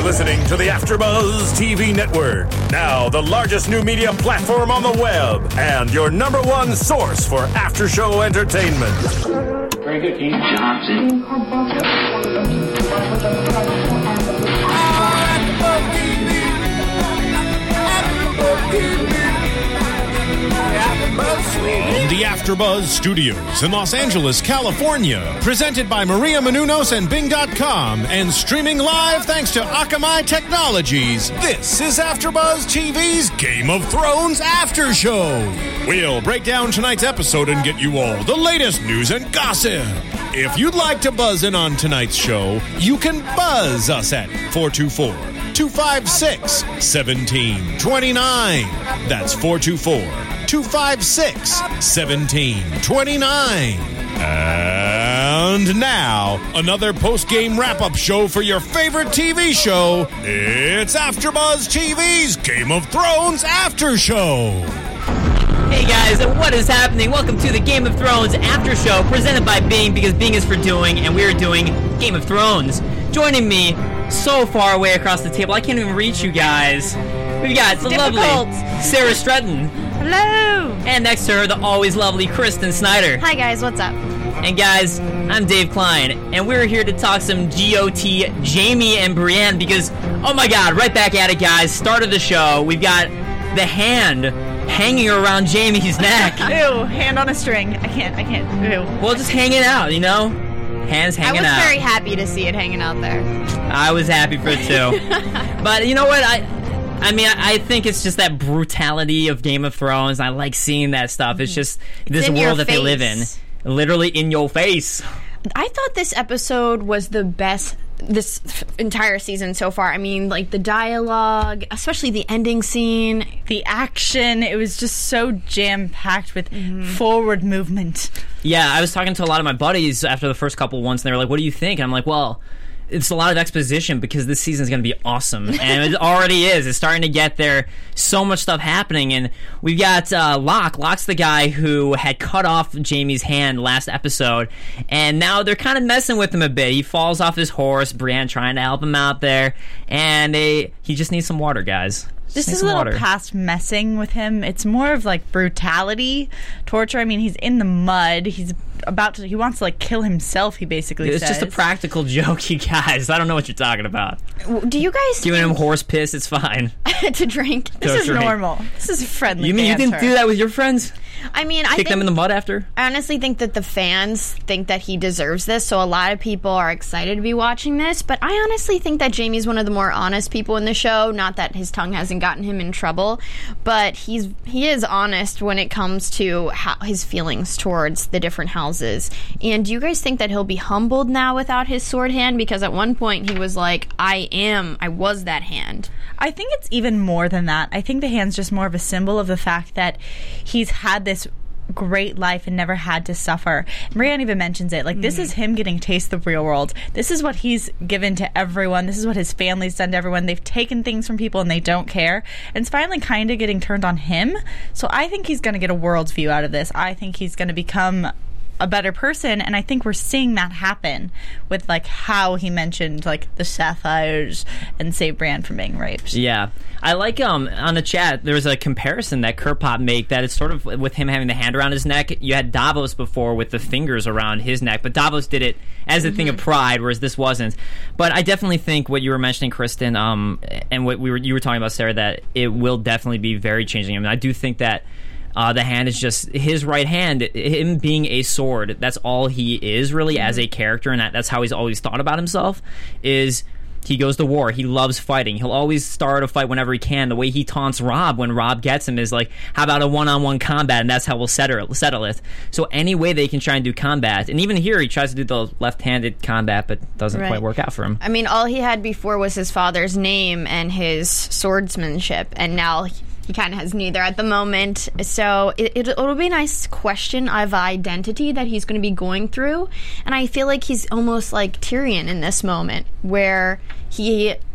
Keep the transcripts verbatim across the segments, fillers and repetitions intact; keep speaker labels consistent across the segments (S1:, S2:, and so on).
S1: listening to the AfterBuzz T V network. Now the largest new media platform on the web and your number one source for after-show entertainment.
S2: Very good, Keith Johnson.
S1: From the AfterBuzz Studios in Los Angeles, California, presented by Maria Menounos and Bing dot com, and streaming live thanks to Akamai Technologies, this is AfterBuzz T V's Game of Thrones After Show. We'll break down tonight's episode and get you all the latest news and gossip. If you'd like to buzz in on tonight's show, you can buzz us at four two four, two five six, one seven two nine. That's four two four, two five six, one seven two nine. And now, another post-game wrap-up show for your favorite T V show. It's AfterBuzz T V's Game of Thrones After Show.
S3: Hey guys, what is happening? Welcome to the Game of Thrones After Show, presented by Bing, because Bing is for doing, and we are doing Game of Thrones. Joining me so far away across the table, I can't even reach you guys. We've got the
S4: Difficult.
S3: lovely Sarah Stretton.
S4: Hello.
S3: And next to her, the always lovely Kristen Snyder.
S4: Hi guys, what's up?
S3: And guys, I'm Dave Klein, and we're here to talk some G O T, Jaime and Brienne, because, oh my god, right back at it, guys. Start of the show, we've got the hand hanging around Jaime's neck.
S4: Ew, hand on a string. I can't, I can't. Ew.
S3: Well, just hanging out, you know? Hands hanging out.
S4: I was out. very happy to see it hanging out there.
S3: I was happy for it too. But you know what? I I mean, I, I think it's just that brutality of Game of Thrones. I like seeing that stuff. It's just this
S4: it's
S3: world that they live in. Literally in your face.
S5: I thought this episode was the best this entire season so far. I mean, like the dialogue, especially the ending scene,
S4: the action, it was just so jam-packed with mm-hmm. forward movement.
S3: Yeah, I was talking to a lot of my buddies after the first couple ones, and they were like, what do you think? And I'm like, well, it's a lot of exposition because this season is going to be awesome. And it already is. It's starting to get there. So much stuff happening. And we've got uh, Locke. Locke's the guy who had cut off Jaime's hand last episode. And now they're kind of messing with him a bit. He falls off his horse. Brienne trying to help him out there. And they, he just needs some water, guys.
S4: This is a little
S3: water.
S4: past messing with him. It's more of like brutality, torture. I mean, he's in the mud. He's about to, he wants to like kill himself, he basically
S3: it's
S4: says.
S3: It's just a practical joke, you guys. I don't know what you're talking about.
S5: Do you guys
S3: Giving him horse piss, it's fine.
S5: to drink?
S4: This
S3: to
S4: is
S3: drink.
S4: normal. This is friendly
S3: You mean
S4: banter.
S3: you didn't do that with your friends?
S5: I mean, I
S3: Kick
S5: think,
S3: them in the mud after?
S5: I honestly think that the fans think that he deserves this, so a lot of people are excited to be watching this, but I honestly think that Jaime's one of the more honest people in the show. Not that his tongue hasn't gotten him in trouble, but he's he is honest when it comes to how, his feelings towards the different houses. And do you guys think that he'll be humbled now without his sword hand? Because at one point he was like, I am, I was that hand.
S4: I think it's even more than that. I think the hand's just more of a symbol of the fact that he's had this great life and never had to suffer. Brienne even mentions it. Like, mm-hmm. this is him getting to taste the real world. This is what he's given to everyone. This is what his family's done to everyone. They've taken things from people and they don't care. And it's finally kind of getting turned on him. So I think he's going to get a world's view out of this. I think he's going to become a better person, and I think we're seeing that happen with like how he mentioned like the sapphires and save Bran from being raped.
S3: Yeah, I like um on the chat there was a comparison that Kerpop made that it's sort of with him having the hand around his neck. You had Davos before with the fingers around his neck, but Davos did it as a mm-hmm. thing of pride, whereas this wasn't. But I definitely think what you were mentioning, Kristen, um, and what we were you were talking about, Sarah, that it will definitely be very changing. I mean, I do think that. Uh, the hand is just his right hand, him being a sword. That's all he is, really, mm-hmm. as a character, and that, that's how he's always thought about himself, is he goes to war. He loves fighting. He'll always start a fight whenever he can. The way he taunts Robb when Robb gets him is like, how about a one-on-one combat, and that's how we'll settle, settle it. So any way they can try and do combat, and even here he tries to do the left-handed combat, but doesn't right. quite work out for him.
S5: I mean, all he had before was his father's name and his swordsmanship, and now... He- He kind of has neither at the moment. So it, it, it'll be a nice question of identity that he's going to be going through. And I feel like he's almost like Tyrion in this moment, where he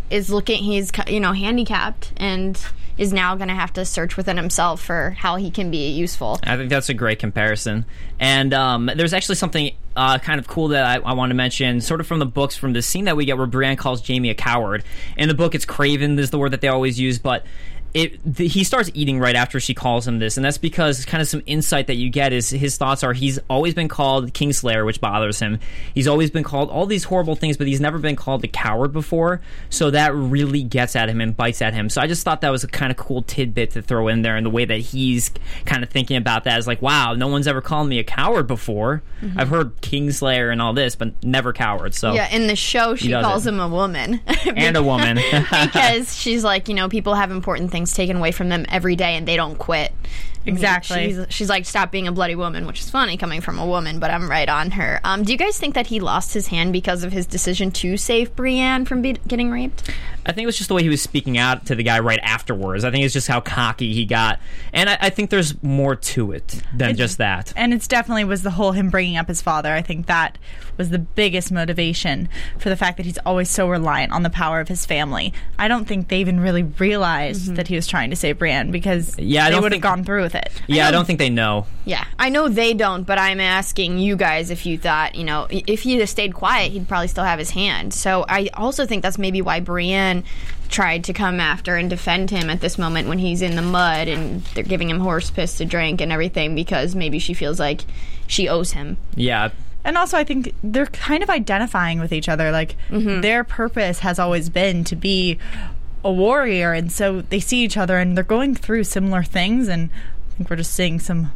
S5: is looking, he's, you know, handicapped and is now going to have to search within himself for how he can be useful.
S3: I think that's a great comparison. And um, there's actually something uh, kind of cool that I, I want to mention, sort of from the books, from the scene that we get where Brienne calls Jaime a coward. In the book, it's craven is the word that they always use, but It, the, he starts eating right after she calls him this, and that's because kind of some insight that you get is his thoughts are he's always been called Kingslayer, which bothers him. He's always been called all these horrible things, but he's never been called a coward before, so that really gets at him and bites at him. So I just thought that was a kind of cool tidbit to throw in there, and the way that he's kind of thinking about that is like, wow, no one's ever called me a coward before. Mm-hmm. I've heard Kingslayer and all this, but never coward. So
S5: yeah, in the show, she calls it. him a woman.
S3: And a woman.
S5: Because she's like, you know, people have important things taken away from them every day and they don't quit.
S4: Exactly.
S5: She's, she's like, stop being a bloody woman, which is funny coming from a woman, but I'm right on her. Um, do you guys think that he lost his hand because of his decision to save Brienne from be- getting raped?
S3: I think it was just the way he was speaking out to the guy right afterwards. I think it's just how cocky he got. And I, I think there's more to it than it's, just that.
S4: And it's definitely was the whole him bringing up his father. I think that was the biggest motivation for the fact that he's always so reliant on the power of his family. I don't think they even really realized mm-hmm. that he was trying to save Brienne because
S3: yeah, I
S4: they
S3: don't
S4: would have
S3: think,
S4: gone through with it.
S3: Yeah,
S5: I,
S3: I don't think they know.
S5: Yeah, I know they don't, but I'm asking you guys if you thought, you know, if he'd have stayed quiet, he'd probably still have his hand. So I also think that's maybe why Brienne tried to come after and defend him at this moment when he's in the mud and they're giving him horse piss to drink and everything, because maybe she feels like she owes him.
S3: Yeah.
S4: And also, I think they're kind of identifying with each other. Like, mm-hmm. their purpose has always been to be a warrior, and so they see each other and they're going through similar things, and I think we're just seeing some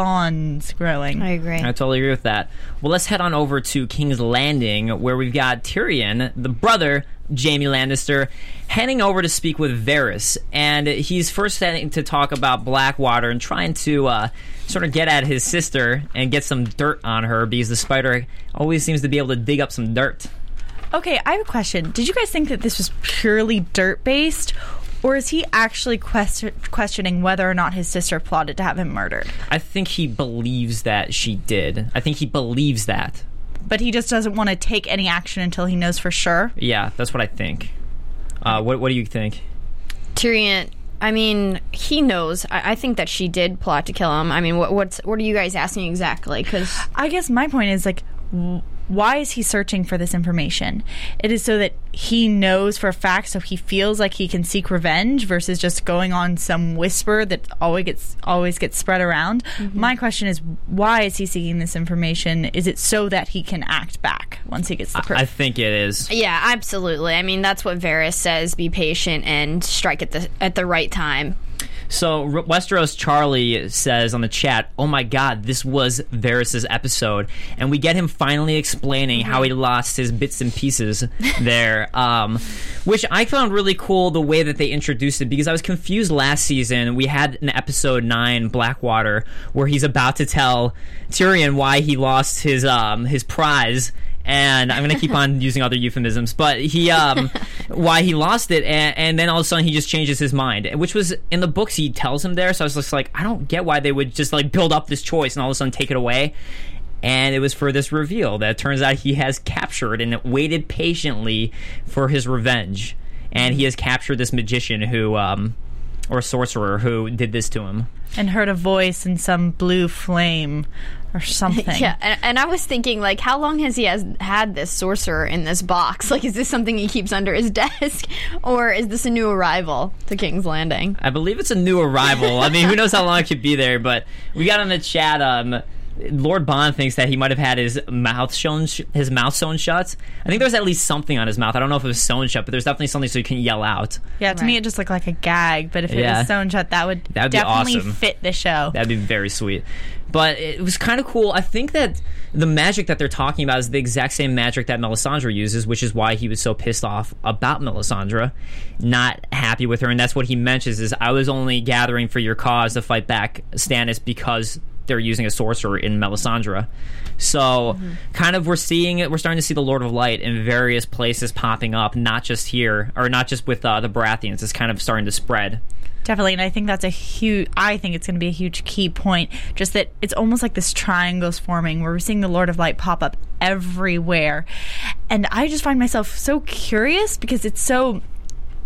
S4: bonds growing.
S5: I agree.
S3: I totally agree with that. Well, let's head on over to King's Landing, where we've got Tyrion, the brother, Jaime Lannister, heading over to speak with Varys. And he's first heading to talk about Blackwater and trying to uh, sort of get at his sister and get some dirt on her, because the spider always seems to be able to dig up some dirt.
S4: Okay, I have a question. Did you guys think that this was purely dirt-based, or is he actually question- questioning whether or not his sister plotted to have him murdered?
S3: I think he believes that she did. I think he believes that.
S4: But he just doesn't want to take any action until he knows for sure?
S3: Yeah, that's what I think. Uh, what, what do you think?
S5: Tyrion, I mean, he knows. I, I think that she did plot to kill him. I mean, what what's, what are you guys asking exactly? 'Cause
S4: I guess my point is, like, w- why is he searching for this information? It is so that he knows for a fact, so he feels like he can seek revenge versus just going on some whisper that always gets always gets spread around. Mm-hmm. My question is, why is he seeking this information? Is it so that he can act back once he gets the proof?
S3: I think it is.
S5: Yeah, absolutely. I mean, that's what Varys says, be patient and strike at the at the right time.
S3: So Westeros Charlie says on the chat, oh my god, this was Varys' episode. And we get him finally explaining mm-hmm. how he lost his bits and pieces there, um, which I found really cool the way that they introduced it, because I was confused last season. We had an episode nine, Blackwater, where he's about to tell Tyrion why he lost his um, his prize. And I'm going to keep on using other euphemisms, but he, um, why he lost it, and, and then all of a sudden he just changes his mind, which was in the books he tells him there, so I was just like, I don't get why they would just like build up this choice and all of a sudden take it away. And it was for this reveal that it turns out he has captured and waited patiently for his revenge, and he has captured this magician who, um, or sorcerer who did this to him.
S4: And heard a voice in some blue flame or something.
S5: Yeah, and, and I was thinking, like, how long has he has had this sorcerer in this box? Like, is this something he keeps under his desk, or is this a new arrival to King's Landing?
S3: I believe it's a new arrival. I mean, who knows how long it could be there, but we got on the chat, um... Lord Bond thinks that he might have had his mouth shown, sh- his mouth sewn shut. I think there was at least something on his mouth. I don't know if it was sewn shut, but there's definitely something so you can yell out.
S4: Yeah, to
S5: right.
S4: me it just looked like a gag, but if
S3: yeah.
S4: it was sewn shut, that would,
S3: that would
S4: definitely
S3: be awesome.
S4: fit the show.
S3: That'd be very sweet. But it was kind of cool. I think that the magic that they're talking about is the exact same magic that Melisandre uses, which is why he was so pissed off about Melisandre, not happy with her. And that's what he mentions is, I was only gathering for your cause to fight back Stannis because they're using a sorcerer in Melisandre. So mm-hmm. kind of we're seeing it, we're starting to see the Lord of Light in various places popping up, not just here, or not just with uh, the Baratheons. It's kind of starting to spread.
S4: Definitely, and I think that's a huge, I think it's going to be a huge key point, just that it's almost like this triangle's forming where we're seeing the Lord of Light pop up everywhere. And I just find myself so curious because it's so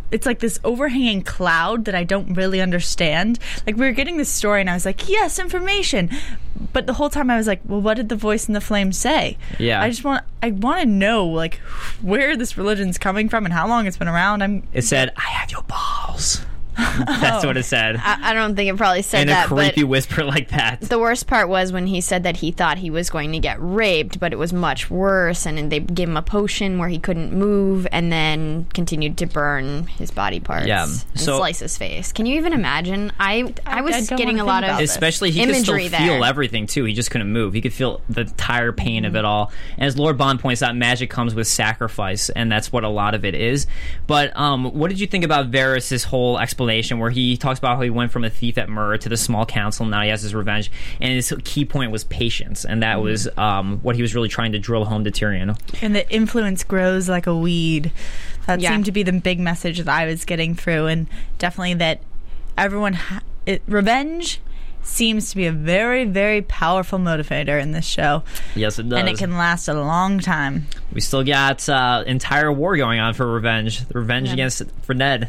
S4: it's like this overhanging cloud that I don't really understand. Like, we were getting this story, and I was like, yes, information. But the whole time I was like, well, what did the voice in the flame say?
S3: Yeah.
S4: I just want I want to know, like, where this religion's coming from and how long it's been around. I'm.
S3: It said, I have your balls. That's what it said.
S5: I, I don't think it probably said
S3: In
S5: that.
S3: a creepy
S5: but
S3: whisper like that.
S5: the worst part was when he said that he thought he was going to get raped, but it was much worse, and they gave him a potion where he couldn't move, and then continued to burn his body parts
S3: Yeah.
S5: and
S3: So-
S5: slice his face. Can you even imagine? I I
S4: I
S5: was
S4: don't
S5: getting a
S4: wanna
S5: lot
S4: think
S5: of
S4: about this.
S3: Especially, he could still
S5: imagery
S3: feel
S5: there.
S3: everything, too. He just couldn't move. He could feel the entire pain of it all. And as Lord Bond points out, magic comes with sacrifice, and that's what a lot of it is. But um, what did you think about Varys' whole explanation, where he talks about how he went from a thief at Mur to the small council, now he has his revenge, and his key point was patience, and that was um, what he was really trying to drill home to Tyrion.
S4: And the influence grows like a weed. That
S5: Yeah.
S4: seemed to be the big message that I was getting through, and definitely that everyone ha- it, revenge seems to be a very, very powerful motivator in this show.
S3: Yes, it does.
S4: And it can last a long time.
S3: We still got uh, entire war going on for revenge. The revenge
S5: Yeah.
S3: against for Ned.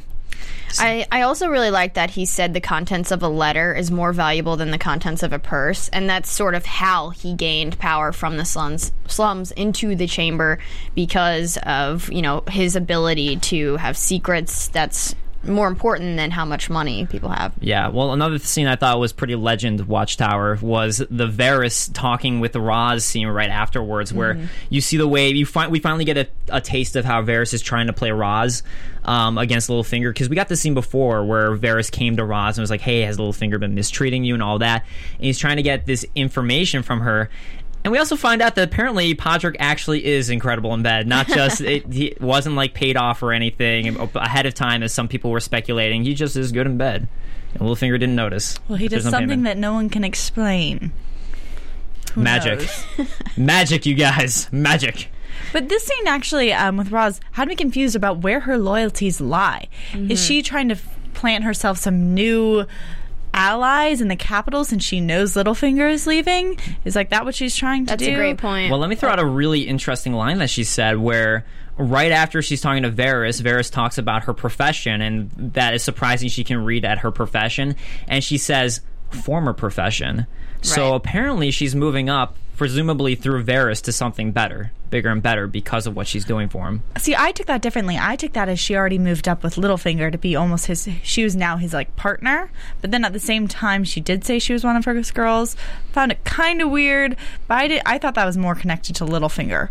S5: I, I also really like that he said the contents of a letter is more valuable than the contents of a purse, and that's sort of how he gained power from the slums slums into the chamber, because of, you know, his ability to have secrets that's more important than how much money people have.
S3: Yeah, well, another scene I thought was pretty legend Watchtower was the Varys talking with the Roz scene right afterwards, where
S5: Mm-hmm.
S3: you see the way you find we finally get a, a taste of how Varys is trying to play Roz um, against Littlefinger, because we got this scene before where Varys came to Roz and was like, "Hey, has Littlefinger been mistreating you?" and all that, and he's trying to get this information from her. And we also find out that apparently Podrick actually is incredible in bed. Not just, it, he wasn't like paid off or anything ahead of time as some people were speculating. He just is good in bed. And Littlefinger didn't notice.
S4: Well, he
S3: There's
S4: does
S3: no
S4: something
S3: payment.
S4: that no one can explain. Who
S3: Magic.
S4: knows?
S3: Magic, you guys. Magic.
S4: But this scene actually, um, with Roz, had me confused about where her loyalties lie.
S5: Mm-hmm.
S4: Is she trying to f- plant herself some new allies in the capital since she knows Littlefinger is leaving? Is like that what she's trying to
S5: That's
S4: do?
S5: a great point.
S3: Well, let me throw out a really interesting line that she said where right after she's talking to Varys, Varys talks about her profession, and that is surprising she can read at her profession. And she says, former profession. So
S5: Right.
S3: apparently she's moving up, presumably through Varys, to something better, bigger and better, because of what she's doing for him.
S4: See, I took that differently. I took that as she already moved up with Littlefinger to be almost his. She was now his like partner, but then at the same time, she did say she was one of her girls. Found it kind of weird, but I did. I thought that was more connected to Littlefinger.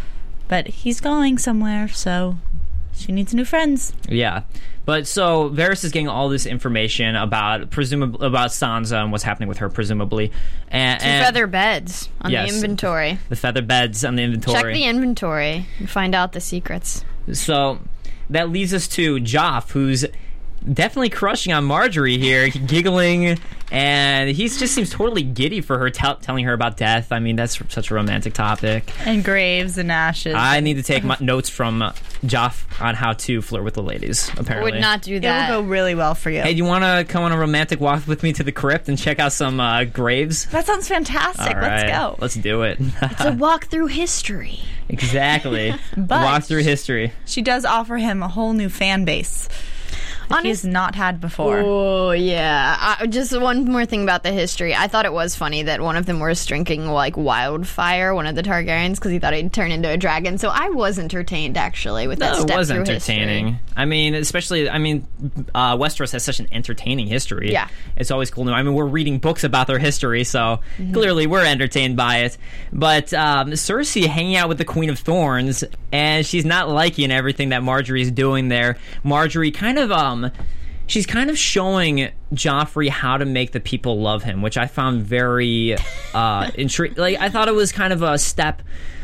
S4: But he's going somewhere, so she needs new friends.
S3: Yeah. But so Varys is getting all this information about presumably about Sansa and what's happening with her, presumably. And,
S5: Two
S3: and
S5: feather beds on
S3: Yes.
S5: the inventory.
S3: the feather beds on the inventory.
S5: Check the inventory and find out the secrets.
S3: So that leads us to Joff, who's definitely crushing on Marjorie here, giggling, and he just seems totally giddy for her, tell telling her about death. I mean, that's such a romantic topic.
S4: And graves and ashes.
S3: I need to take my notes from uh, Joff on how to flirt with the ladies, apparently.
S5: Would not do
S4: it
S5: that.
S4: will go really well for you.
S3: Hey, do you want to come on a romantic walk with me to the crypt and check out some uh, graves?
S4: That sounds fantastic.
S3: All
S4: Let's
S3: right,
S4: go.
S3: Let's do it.
S5: It's a walk through history.
S3: Exactly.
S4: But-
S3: Walk through history.
S4: She does offer him a whole new fan base that he's
S5: Honest-
S4: not had before.
S5: Oh yeah. I, just one more thing about the history. I thought it was funny that one of them was drinking like wildfire, one of the Targaryens, because he thought he'd turn into a dragon. So I was entertained actually with that
S3: No,
S5: step
S3: it was
S5: through
S3: entertaining.
S5: history.
S3: I mean, especially, I mean, uh, Westeros has such an entertaining history.
S5: Yeah.
S3: It's always cool to know. I mean, we're reading books about their history, so
S5: Mm-hmm.
S3: clearly we're entertained by it. But um, Cersei hanging out with the Queen of Thorns, and she's not liking everything that Marjorie's doing there. Marjorie kind of, um, she's kind of showing Joffrey how to make the people love him, which I found very uh, intriguing. Like, I thought it was kind of a step...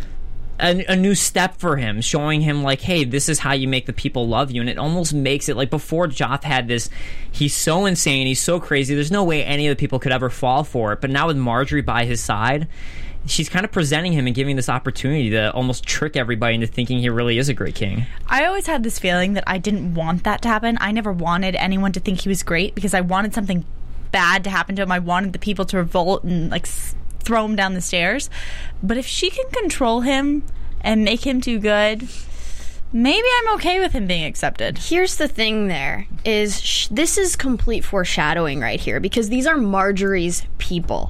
S3: A, a new step for him, showing him like, hey, this is how you make the people love you. And it almost makes it like before Joff had this, he's so insane, he's so crazy, there's no way any of the people could ever fall for it. But now with Marjorie by his side, she's kind of presenting him and giving this opportunity to almost trick everybody into thinking he really is a great king.
S4: I always had this feeling that I didn't want that to happen. I never wanted anyone to think he was great because I wanted something bad to happen to him. I wanted the people to revolt and like s- throw him down the stairs. But if she can control him and make him too good, maybe I'm okay with him being accepted.
S5: Here's the thing there, is sh- this is complete foreshadowing right here, because these are Marjorie's people.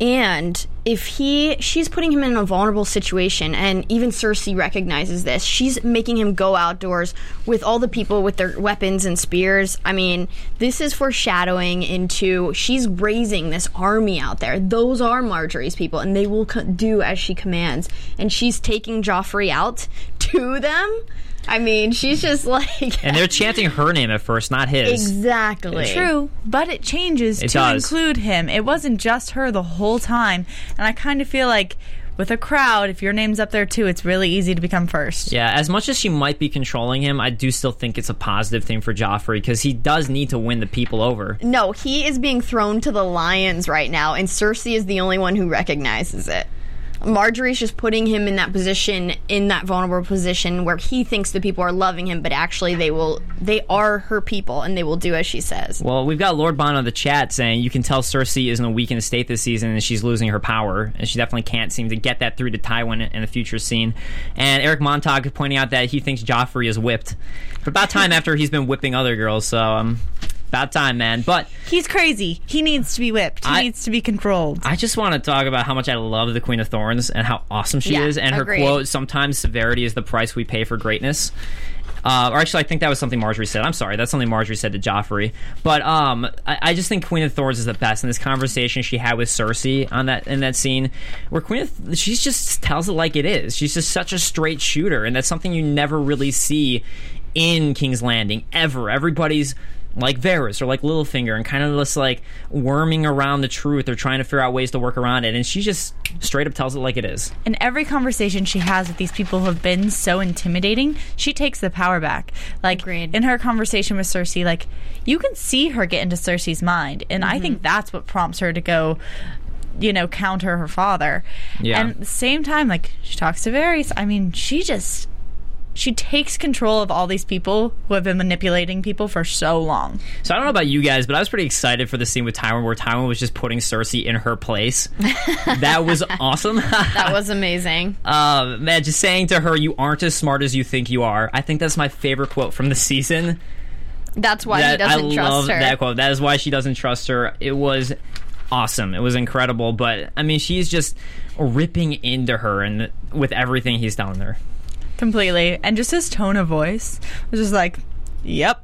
S5: And if he, she's putting him in a vulnerable situation, and even Cersei recognizes this. She's making him go outdoors with all the people with their weapons and spears. I mean, this is foreshadowing into, she's raising this army out there. Those are Marjorie's people, and they will co- do as she commands. And she's taking Joffrey out to them. I mean, she's just like...
S3: And they're chanting her name at first, not his.
S5: Exactly.
S4: True, but it changes
S3: It
S4: to
S3: does.
S4: include him. It wasn't just her the whole time. And I kind of feel like with a crowd, if your name's up there too, it's really easy to become first.
S3: Yeah, as much as she might be controlling him, I do still think it's a positive thing for Joffrey, because he does need to win the people over.
S5: No, he is being thrown to the lions right now, and Cersei is the only one who recognizes it. Marjorie's just putting him in that position, in that vulnerable position where he thinks the people are loving him, but actually they will, they are her people, and they will do as she says.
S3: Well, we've got Lord Bond on the chat saying you can tell Cersei is in a weakened state this season and she's losing her power, and she definitely can't seem to get that through to Tywin in the future scene. And Eric Montag pointing out that he thinks Joffrey is whipped. For about time after he's been whipping other girls, so um, about time, man. But
S4: He's crazy. He needs to be whipped. He
S3: I-
S4: needs to be controlled.
S3: I just want to talk about how much I love the Queen of Thorns and how awesome she
S5: Yeah,
S3: is, and her
S5: agreed.
S3: quote, sometimes severity is the price we pay for greatness. Uh, or actually, I think that was something Marjorie said. I'm sorry, that's something Marjorie said to Joffrey. But um, I, I just think Queen of Thorns is the best. And this conversation she had with Cersei on that in that scene, where Queen of Th- she just tells it like it is. She's just such a straight shooter, and that's something you never really see in King's Landing ever. Everybody's like Varys or like Littlefinger and kind of just like worming around the truth or trying to figure out ways to work around it, and she just straight up tells it like it is.
S4: In every conversation she has with these people who have been so intimidating, she takes the power back. Like,
S5: Agreed.
S4: in her conversation with Cersei, like, you can see her get into Cersei's mind, and I think that's what prompts her to go, you know, counter her father.
S3: Yeah.
S4: And at the same time, like, she talks to Varys. I mean, she just... She takes control of all these people who have been manipulating people for so long.
S3: So I don't know about you guys, but I was pretty excited for the scene with Tywin where Tywin was just putting Cersei in her place. That was awesome.
S5: That was amazing.
S3: uh, man, just saying to her, you aren't as smart as you think you are. I think that's my favorite quote from the season.
S5: That's why he
S3: That-
S5: doesn't
S3: I
S5: trust
S3: love
S5: her.
S3: that quote. That is why she doesn't trust her. It was awesome. It was incredible. But, I mean, she's just ripping into her and with everything he's telling her.
S4: Completely. And just his tone of voice was just like, yep,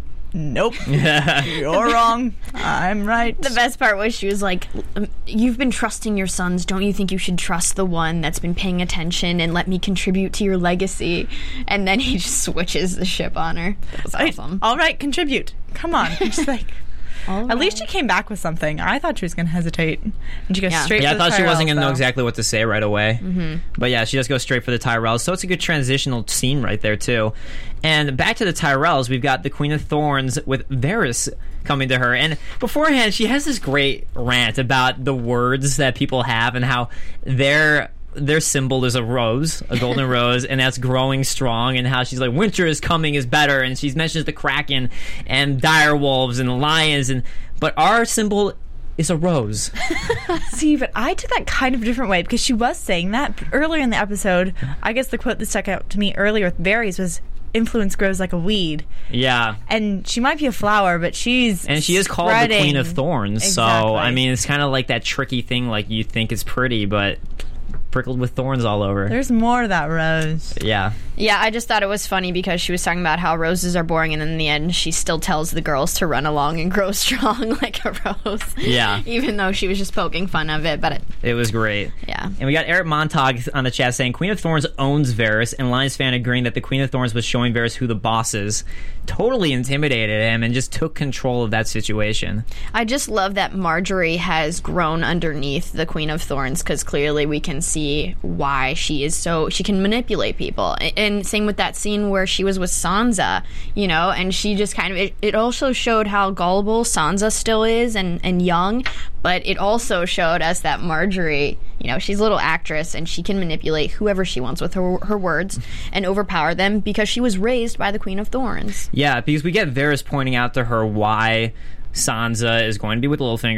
S4: nope, you're wrong, I'm right.
S5: The best part was she was like, um, you've been trusting your sons. Don't you think you should trust the one that's been paying attention and let me contribute to your legacy? And then he just switches the ship on her. That was awesome.
S4: All right, contribute. Come on. Just like,
S5: All
S4: at least she
S5: right.
S4: came back with something. I thought she was going to hesitate. And she goes
S5: Yeah.
S4: straight
S3: Yeah,
S4: for
S3: I
S4: the
S3: thought she wasn't
S4: Tyrells,
S3: going to know
S4: though.
S3: exactly what to say right away. Mm-hmm. But yeah, she does go straight for the Tyrells. So it's a good transitional scene right there, too. And back to the Tyrells, we've got the Queen of Thorns with Varys coming to her. And beforehand, she has this great rant about the words that people have and how their their symbol is a rose, a golden rose, and that's growing strong, and how she's like, winter is coming is better, and she mentions the Kraken and dire wolves and lions, and but our symbol is a rose.
S4: See, but I took that kind of a different way because she was saying that earlier in the episode. I guess the quote that stuck out to me earlier with Varys was, influence grows like a weed.
S3: Yeah.
S4: And she might be a flower, but she's
S3: And she is called the
S4: spreading.
S3: Queen of Thorns, so
S4: Exactly.
S3: I mean, it's kind of like that tricky thing, like you think it's pretty, but prickled with thorns all over.
S4: There's more to that rose.
S3: Yeah.
S5: Yeah, I just thought it was funny because she was talking about how roses are boring, and then in the end, she still tells the girls to run along and grow strong like a rose.
S3: Yeah.
S5: Even though she was just poking fun of it, but it,
S3: It was great.
S5: yeah.
S3: And we got Eric Montag on the chat saying Queen of Thorns owns Varys, and Lions fan agreeing that the Queen of Thorns was showing Varys who the boss is. Totally intimidated him and just took control of that situation.
S5: I just love that Marjorie has grown underneath the Queen of Thorns because clearly we can see why she is so, she can manipulate people. And same with that scene where she was with Sansa, you know, and she just kind of, it, it also showed how gullible Sansa still is and, and young, but it also showed us that Marjorie, you know, she's a little actress and she can manipulate whoever she wants with her, her words and overpower them because she was raised by the Queen of Thorns.
S3: Yeah, because we get Varys pointing out to her why Sansa is going to be with Littlefinger,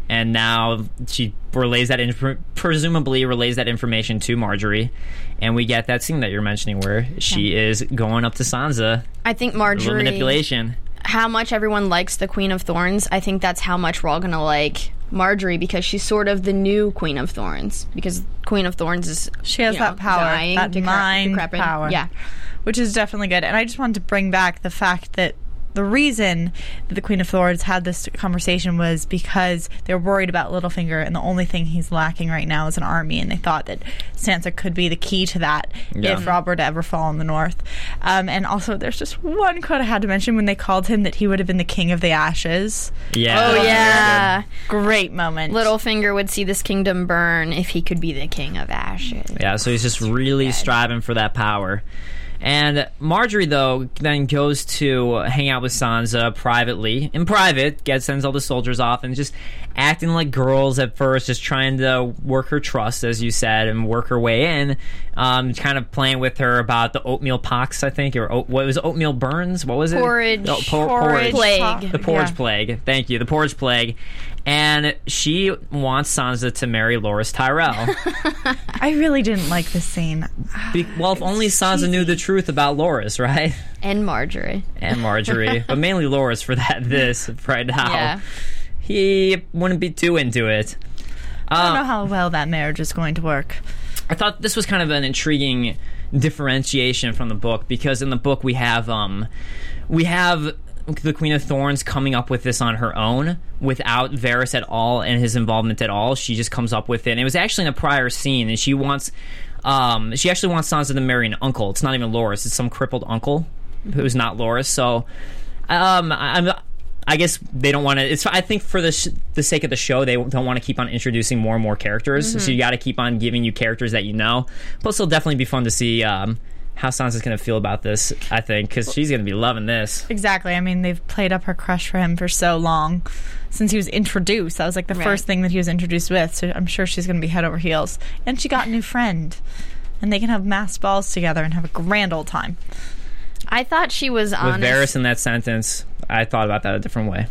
S3: and now she relays that, inf- presumably relays that information to Marjorie, and we get that scene that you're mentioning where she yeah. is going up to Sansa.
S5: I think Marjorie...
S3: manipulation.
S5: How much everyone likes the Queen of Thorns, I think that's how much we're all going to like Marjorie, because she's sort of the new Queen of Thorns, because Queen of Thorns is,
S4: she has
S5: you know,
S4: that power,
S5: dying,
S4: that
S5: decre-
S4: mind
S5: decrepit.
S4: power,
S5: yeah,
S4: which is definitely good. And I just wanted to bring back the fact that the reason that the Queen of Thorns had this conversation was because they were worried about Littlefinger, and the only thing he's lacking right now is an army, and they thought that Sansa could be the key to that
S3: yeah.
S4: if Rob were to ever fall in the North. Um, and also, there's just one quote I had to mention when they called him that he would have been the King of the Ashes.
S3: Yeah.
S5: Oh, yeah.
S4: Great moment.
S5: Littlefinger would see this kingdom burn if he could be the King of Ashes.
S3: Yeah, so he's just really striving for that power. And Marjorie, though, then goes to hang out with Sansa privately. In private, gets sends all the soldiers off and just acting like girls at first, just trying to work her trust, as you said, and work her way in. Um, kind of playing with her about the oatmeal pox, I think, or oat, what was it, oatmeal burns? What was it?
S5: Porridge.
S3: Oh, por-
S5: porridge.
S3: porridge.
S5: Plague.
S3: The porridge
S4: Yeah.
S3: plague. Thank you. The porridge plague. And she wants Sansa to marry Loras Tyrell.
S4: I really didn't like this scene.
S3: Be- well, if only Sansa knew the truth about Loras, right?
S5: And Marjorie.
S3: And Marjorie, but mainly Loras for that. This right now,
S5: Yeah.
S3: he wouldn't be too into it.
S4: I don't
S3: Uh,
S4: know how well that marriage is going to work.
S3: I thought this was kind of an intriguing differentiation from the book, because in the book we have um, we have the Queen of Thorns coming up with this on her own without Varys at all and his involvement at all. She just comes up with it. And it was actually in a prior scene, and she wants um, she actually wants Sansa to marry an uncle. It's not even Loras. It's some crippled uncle who's not Loras. So um, I'm. I guess they don't want to. It's. I think for the sh- the sake of the show, they don't want to keep on introducing more and more characters. Mm-hmm. So you got to keep on giving you characters that you know. Plus, it'll definitely be fun to see um, how Sansa's going to feel about this. I think because she's going to be loving this.
S4: Exactly. I mean, they've played up her crush for him for so long since he was introduced. That was like the
S5: Right.
S4: first thing that he was introduced with. So I'm sure she's going to be head over heels. And she got a new friend, and they can have masked balls together and have a grand old time.
S5: I thought she was
S3: With
S5: honest.
S3: Varys in that sentence, I thought about that a different way.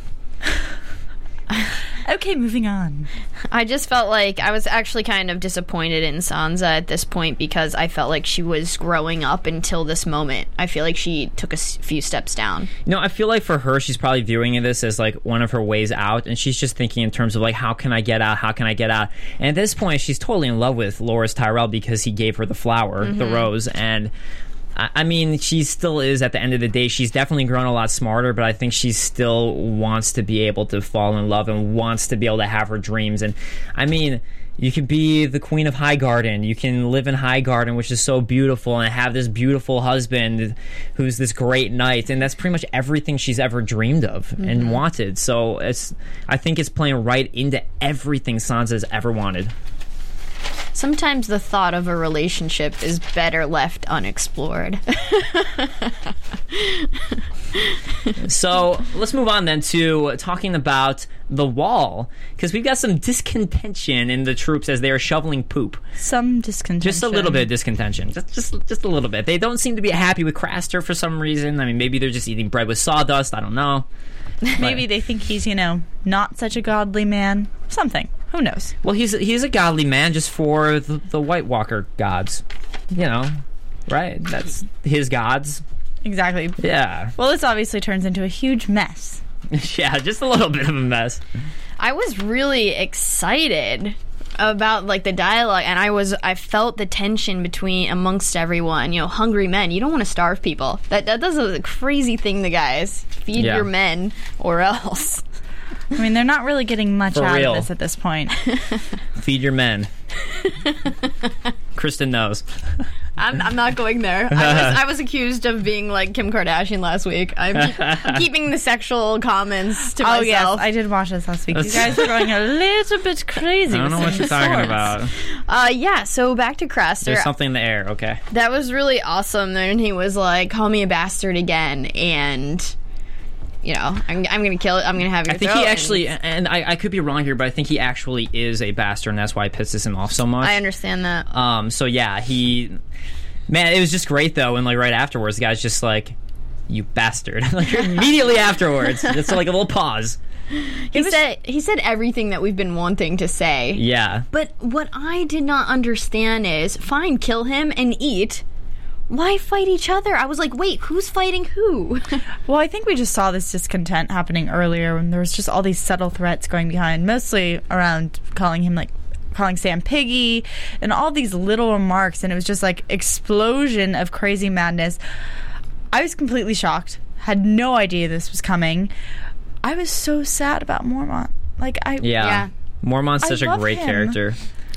S4: Okay, moving on.
S5: I just felt like I was actually kind of disappointed in Sansa at this point, because I felt like she was growing up until this moment. I feel like she took a s- few steps down.
S3: You know, I feel like for her, she's probably viewing this as like one of her ways out, and she's just thinking in terms of like, how can I get out? How can I get out? And at this point, she's totally in love with Loras Tyrell because he gave her the flower, mm-hmm. the rose, and I mean, she still is, at the end of the day, she's definitely grown a lot smarter, but I think she still wants to be able to fall in love and wants to be able to have her dreams. And I mean, you can be the Queen of Highgarden. You can live in Highgarden, which is so beautiful, and have this beautiful husband who's this great knight. And that's pretty much everything she's ever dreamed of mm-hmm. and wanted. So it's, I think it's playing right into everything Sansa's ever wanted.
S5: Sometimes the thought of a relationship is better left unexplored.
S3: So let's move on then to talking about the Wall, because we've got some discontention in the troops as they are shoveling poop.
S4: Some discontention.
S3: Just a little bit of discontention. Just, just, just a little bit. They don't seem to be happy with Craster for some reason. I mean, maybe they're just eating bread with sawdust. I don't know.
S4: Maybe they think he's, you know, not such a godly man. Something. Who knows?
S3: Well, he's he's a godly man just for the, the White Walker gods. You know, right? That's his gods.
S4: Exactly.
S3: Yeah.
S4: Well, this obviously turns into a huge mess.
S3: Yeah, just a little bit of a mess.
S5: I was really excited about like the dialogue, and I was I felt the tension between amongst everyone. You know, hungry men. You don't want to starve people. That that does a crazy thing to guys. Feed
S3: Yeah.
S5: your men or else.
S4: I mean, they're not really getting much
S3: For
S4: out
S3: real.
S4: of this at this point.
S3: Feed your men. Kristen knows.
S5: I'm, I'm not going there. I was, I was accused of being like Kim Kardashian last week. I'm, I'm keeping the sexual comments to
S4: Oh, yes.
S5: myself.
S4: I did watch this last week. You guys are going a little bit crazy.
S3: I don't know
S4: with
S3: what you're
S4: some
S3: talking
S4: swords.
S3: about.
S5: Uh, yeah, so back to Craster.
S3: There's something in the air, okay?
S5: That was really awesome. Then he was like, call me a bastard again. And, you know, I'm, I'm going to kill it. I'm going to have your
S3: I think
S5: throat.
S3: he
S5: And
S3: actually, and I, I could be wrong here, but I think he actually is a bastard, and that's why it pisses him off so much.
S5: I understand that.
S3: Um, so yeah, he, man, it was just great though. And like right afterwards, the guy's just like, "You bastard!" Like immediately afterwards, it's like a little pause.
S5: He
S4: was-
S5: said he said everything that we've been wanting to say.
S3: Yeah.
S5: But what I did not understand is, fine, kill him and eat. Why fight each other? I was like, wait, who's fighting who?
S4: Well, I think we just saw this discontent happening earlier when there was just all these subtle threats going behind, mostly around calling him like calling Sam piggy and all these little remarks, and it was just like explosion of crazy madness. I was completely shocked. Had no idea this was coming. I was so sad about Mormont. Like I
S3: Yeah.
S5: Yeah.
S3: Mormont's
S4: I
S3: such a
S4: love
S3: great
S4: him.
S3: character.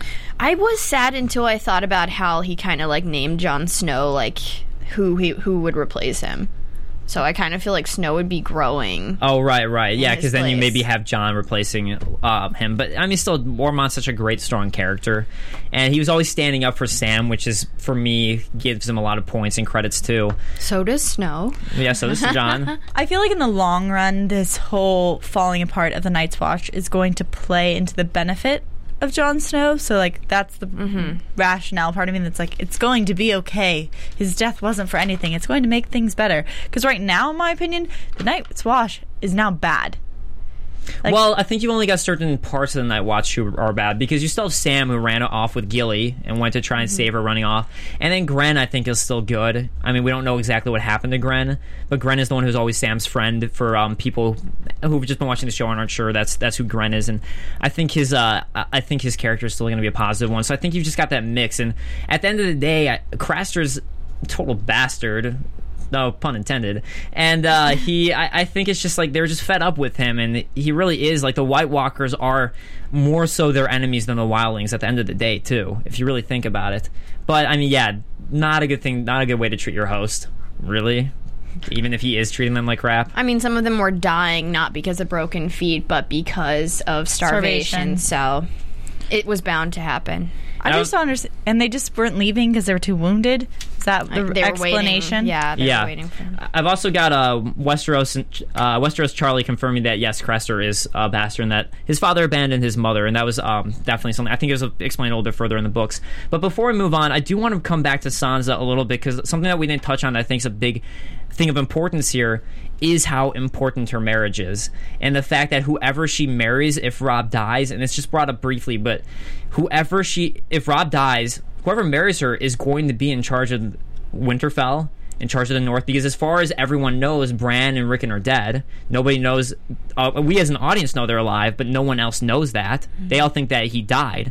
S5: I was sad until I thought about how he kind of like named Jon Snow like who he who would replace him. So I kind of feel like Snow would be growing.
S3: Oh, right, right. Yeah,
S5: his
S3: because then you
S5: place.
S3: maybe have John replacing uh, him. But, I mean, still, Mormont's such a great, strong character. And he was always standing up for Sam, which is, for me, gives him a lot of points and credits, too.
S5: So does Snow.
S3: Yeah, so does John.
S4: I feel like in the long run, this whole falling apart of the Night's Watch is going to play into the benefit of Jon Snow. So, like, that's the
S5: Mm-hmm.
S4: rationale part of me that's like, it's going to be okay. His death wasn't for anything. It's going to make things better. Because right now, in my opinion, the Night's Watch is now bad. Like-
S3: Well, I think you only got certain parts of the Night Watch who are bad, because you still have Sam, who ran off with Gilly and went to try and save her running off. And then Gren, I think, is still good. I mean, we don't know exactly what happened to Gren, but Gren is the one who's always Sam's friend. For um, people who've just been watching the show and aren't sure, that's that's who Gren is. And I think his uh, I think his character is still going to be a positive one. So I think you've just got that mix. And at the end of the day, I, Craster's a total bastard. No pun intended. And uh, he, I, I think it's just like they're just fed up with him, and he really is like the White Walkers are more so their enemies than the Wildlings at the end of the day, too, if you really think about it. But I mean, yeah, not a good thing, not a good way to treat your host, really. Even if he is treating them like crap.
S5: I mean, some of them were dying not because of broken feet, but because of starvation.
S4: Starvation.
S5: So it was bound to happen.
S4: I
S3: Now-
S4: just don't understand. And they just weren't leaving because they were too wounded? Is that the
S5: They were
S4: explanation?
S5: Waiting. Yeah, they
S3: Yeah.
S5: were waiting for him.
S3: I've also got uh, Westeros uh, Westeros Charlie confirming that, yes, Craster is a bastard and that his father abandoned his mother, and that was um, definitely something. I think it was explained a little bit further in the books. But before we move on, I do want to come back to Sansa a little bit, because something that we didn't touch on that I think is a big thing of importance here is how important her marriage is, and the fact that whoever she marries, if Robb dies, and it's just brought up briefly, but whoever she, if Robb dies, whoever marries her is going to be in charge of Winterfell, in charge of the North, because as far as everyone knows, Bran and Rickon are dead. Nobody knows, uh, we as an audience know they're alive, but no one else knows that. Mm-hmm. They all think that he died.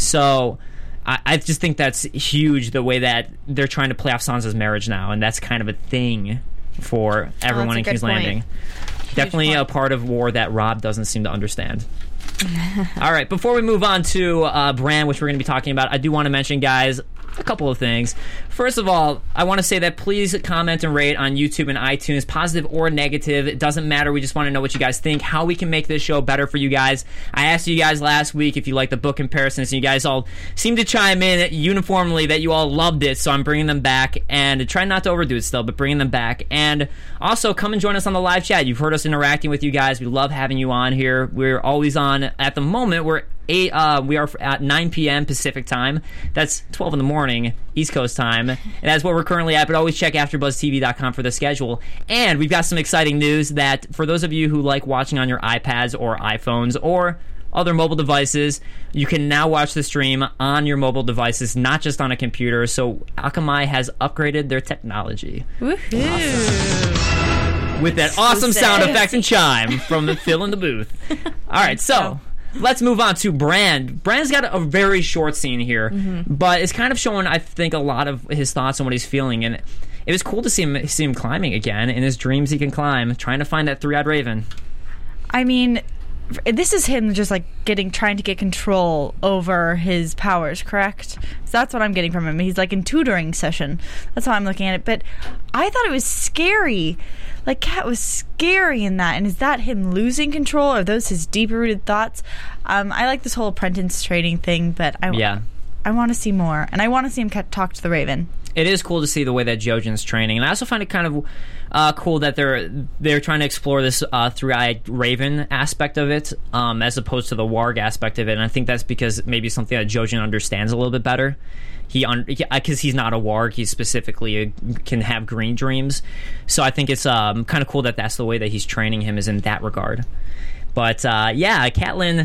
S3: So I, I just think that's huge, the way that they're trying to play off Sansa's marriage now, and that's kind of a thing for everyone
S5: a
S3: in
S5: good
S3: King's
S5: point.
S3: Landing. Definitely a part of war that Robb doesn't seem to understand. All right, before we move on to uh, Bran, which we're going to be talking about, I do want to mention, guys, a couple of things. First of all, I want to say that please comment and rate on YouTube and iTunes, positive or negative. It doesn't matter. We just want to know what you guys think, how we can make this show better for you guys. I asked you guys last week if you like the book comparisons, and you guys all seem to chime in uniformly that you all loved it, so I'm bringing them back, and try not to overdo it still, but bringing them back. And also, come and join us on the live chat. You've heard us interacting with you guys. We love having you on here. We're always on. At the moment, we're Eight, uh, we are at nine p.m. Pacific time. That's twelve in the morning East Coast time, and that's what we're currently at. But always check after buzz t v dot com for the schedule. And we've got some exciting news that for those of you who like watching on your iPads or iPhones or other mobile devices, you can now watch the stream on your mobile devices, not just on a computer. So Akamai has upgraded their technology.
S4: Woohoo.
S3: Awesome. With that awesome sound effect and chime from the Phil in the booth. All right, so let's move on to Bran. Bran's got a very short scene here, mm-hmm. but it's kind of showing, I think, a lot of his thoughts on what he's feeling. And it was cool to see him see him climbing again. In his dreams, he can climb, trying to find that three-eyed raven.
S4: I mean, this is him just like getting trying to get control over his powers, correct? So that's what I'm getting from him. He's like in tutoring session. That's how I'm looking at it. But I thought it was scary. Like, Cat was scary in that. And is that him losing control? Are those his deep-rooted thoughts? Um, I like this whole apprentice training thing, but I,
S3: yeah.
S4: I want to see more. And I want to see him talk to the Raven.
S3: It is cool to see the way that Jojen's training. And I also find it kind of uh, cool that they're they're trying to explore this uh, three-eyed raven aspect of it, um, as opposed to the warg aspect of it. And I think that's because maybe something that Jojen understands a little bit better. He, because un- he's not a warg, he specifically uh, can have green dreams. So I think it's um, kind of cool that that's the way that he's training him, is in that regard. But uh, yeah, Catelyn.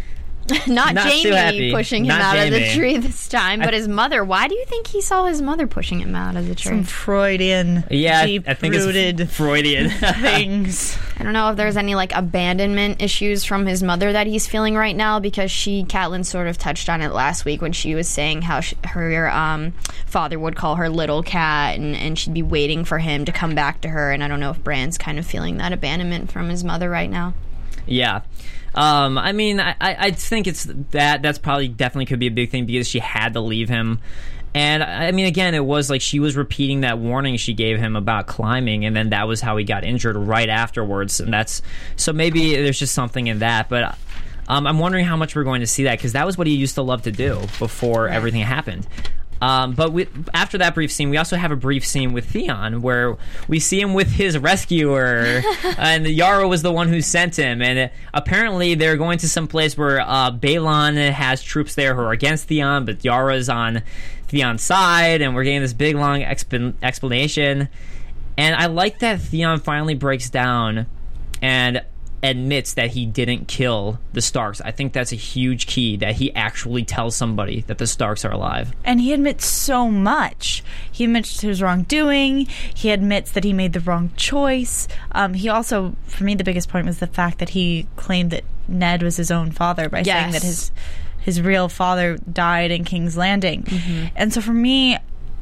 S5: Not,
S3: Not too happy.
S5: Jamie pushing him
S3: Not
S5: out
S3: Jamie.
S5: of the tree this time, but
S3: I-
S5: his mother. Why do you think he saw his mother pushing him out of the tree?
S4: Some Freudian,
S3: Yeah,
S4: deep
S3: I think it's
S4: rooted
S3: Freudian.
S4: things.
S5: I don't know if there's any like abandonment issues from his mother that he's feeling right now, because she, Catelyn, sort of touched on it last week when she was saying how she, her um, father would call her little cat, and, and she'd be waiting for him to come back to her. And I don't know if Bran's kind of feeling that abandonment from his mother right now.
S3: Yeah. Um, I mean, I, I think it's that. That's probably definitely could be a big thing because she had to leave him. And I mean, again, it was like she was repeating that warning she gave him about climbing, and then that was how he got injured right afterwards. And that's so maybe there's just something in that. But um, I'm wondering how much we're going to see that, because that was what he used to love to do before
S5: Right.
S3: everything happened. Um, but we, after that brief scene, we also have a brief scene with Theon where we see him with his rescuer, and Yara was the one who sent him. And uh, apparently, they're going to some place where uh, Balon has troops there who are against Theon, but Yara's on Theon's side, and we're getting this big long exp- explanation. And I like that Theon finally breaks down and admits that he didn't kill the Starks. I think that's a huge key, that he actually tells somebody that the Starks are alive.
S4: And he admits so much. He admits to his wrongdoing. He admits that he made the wrong choice. Um, he also, for me, the biggest point was the fact that he claimed that Ned was his own father by saying
S5: Yes.
S4: that his his real father died in King's Landing.
S5: Mm-hmm.
S4: And so for me,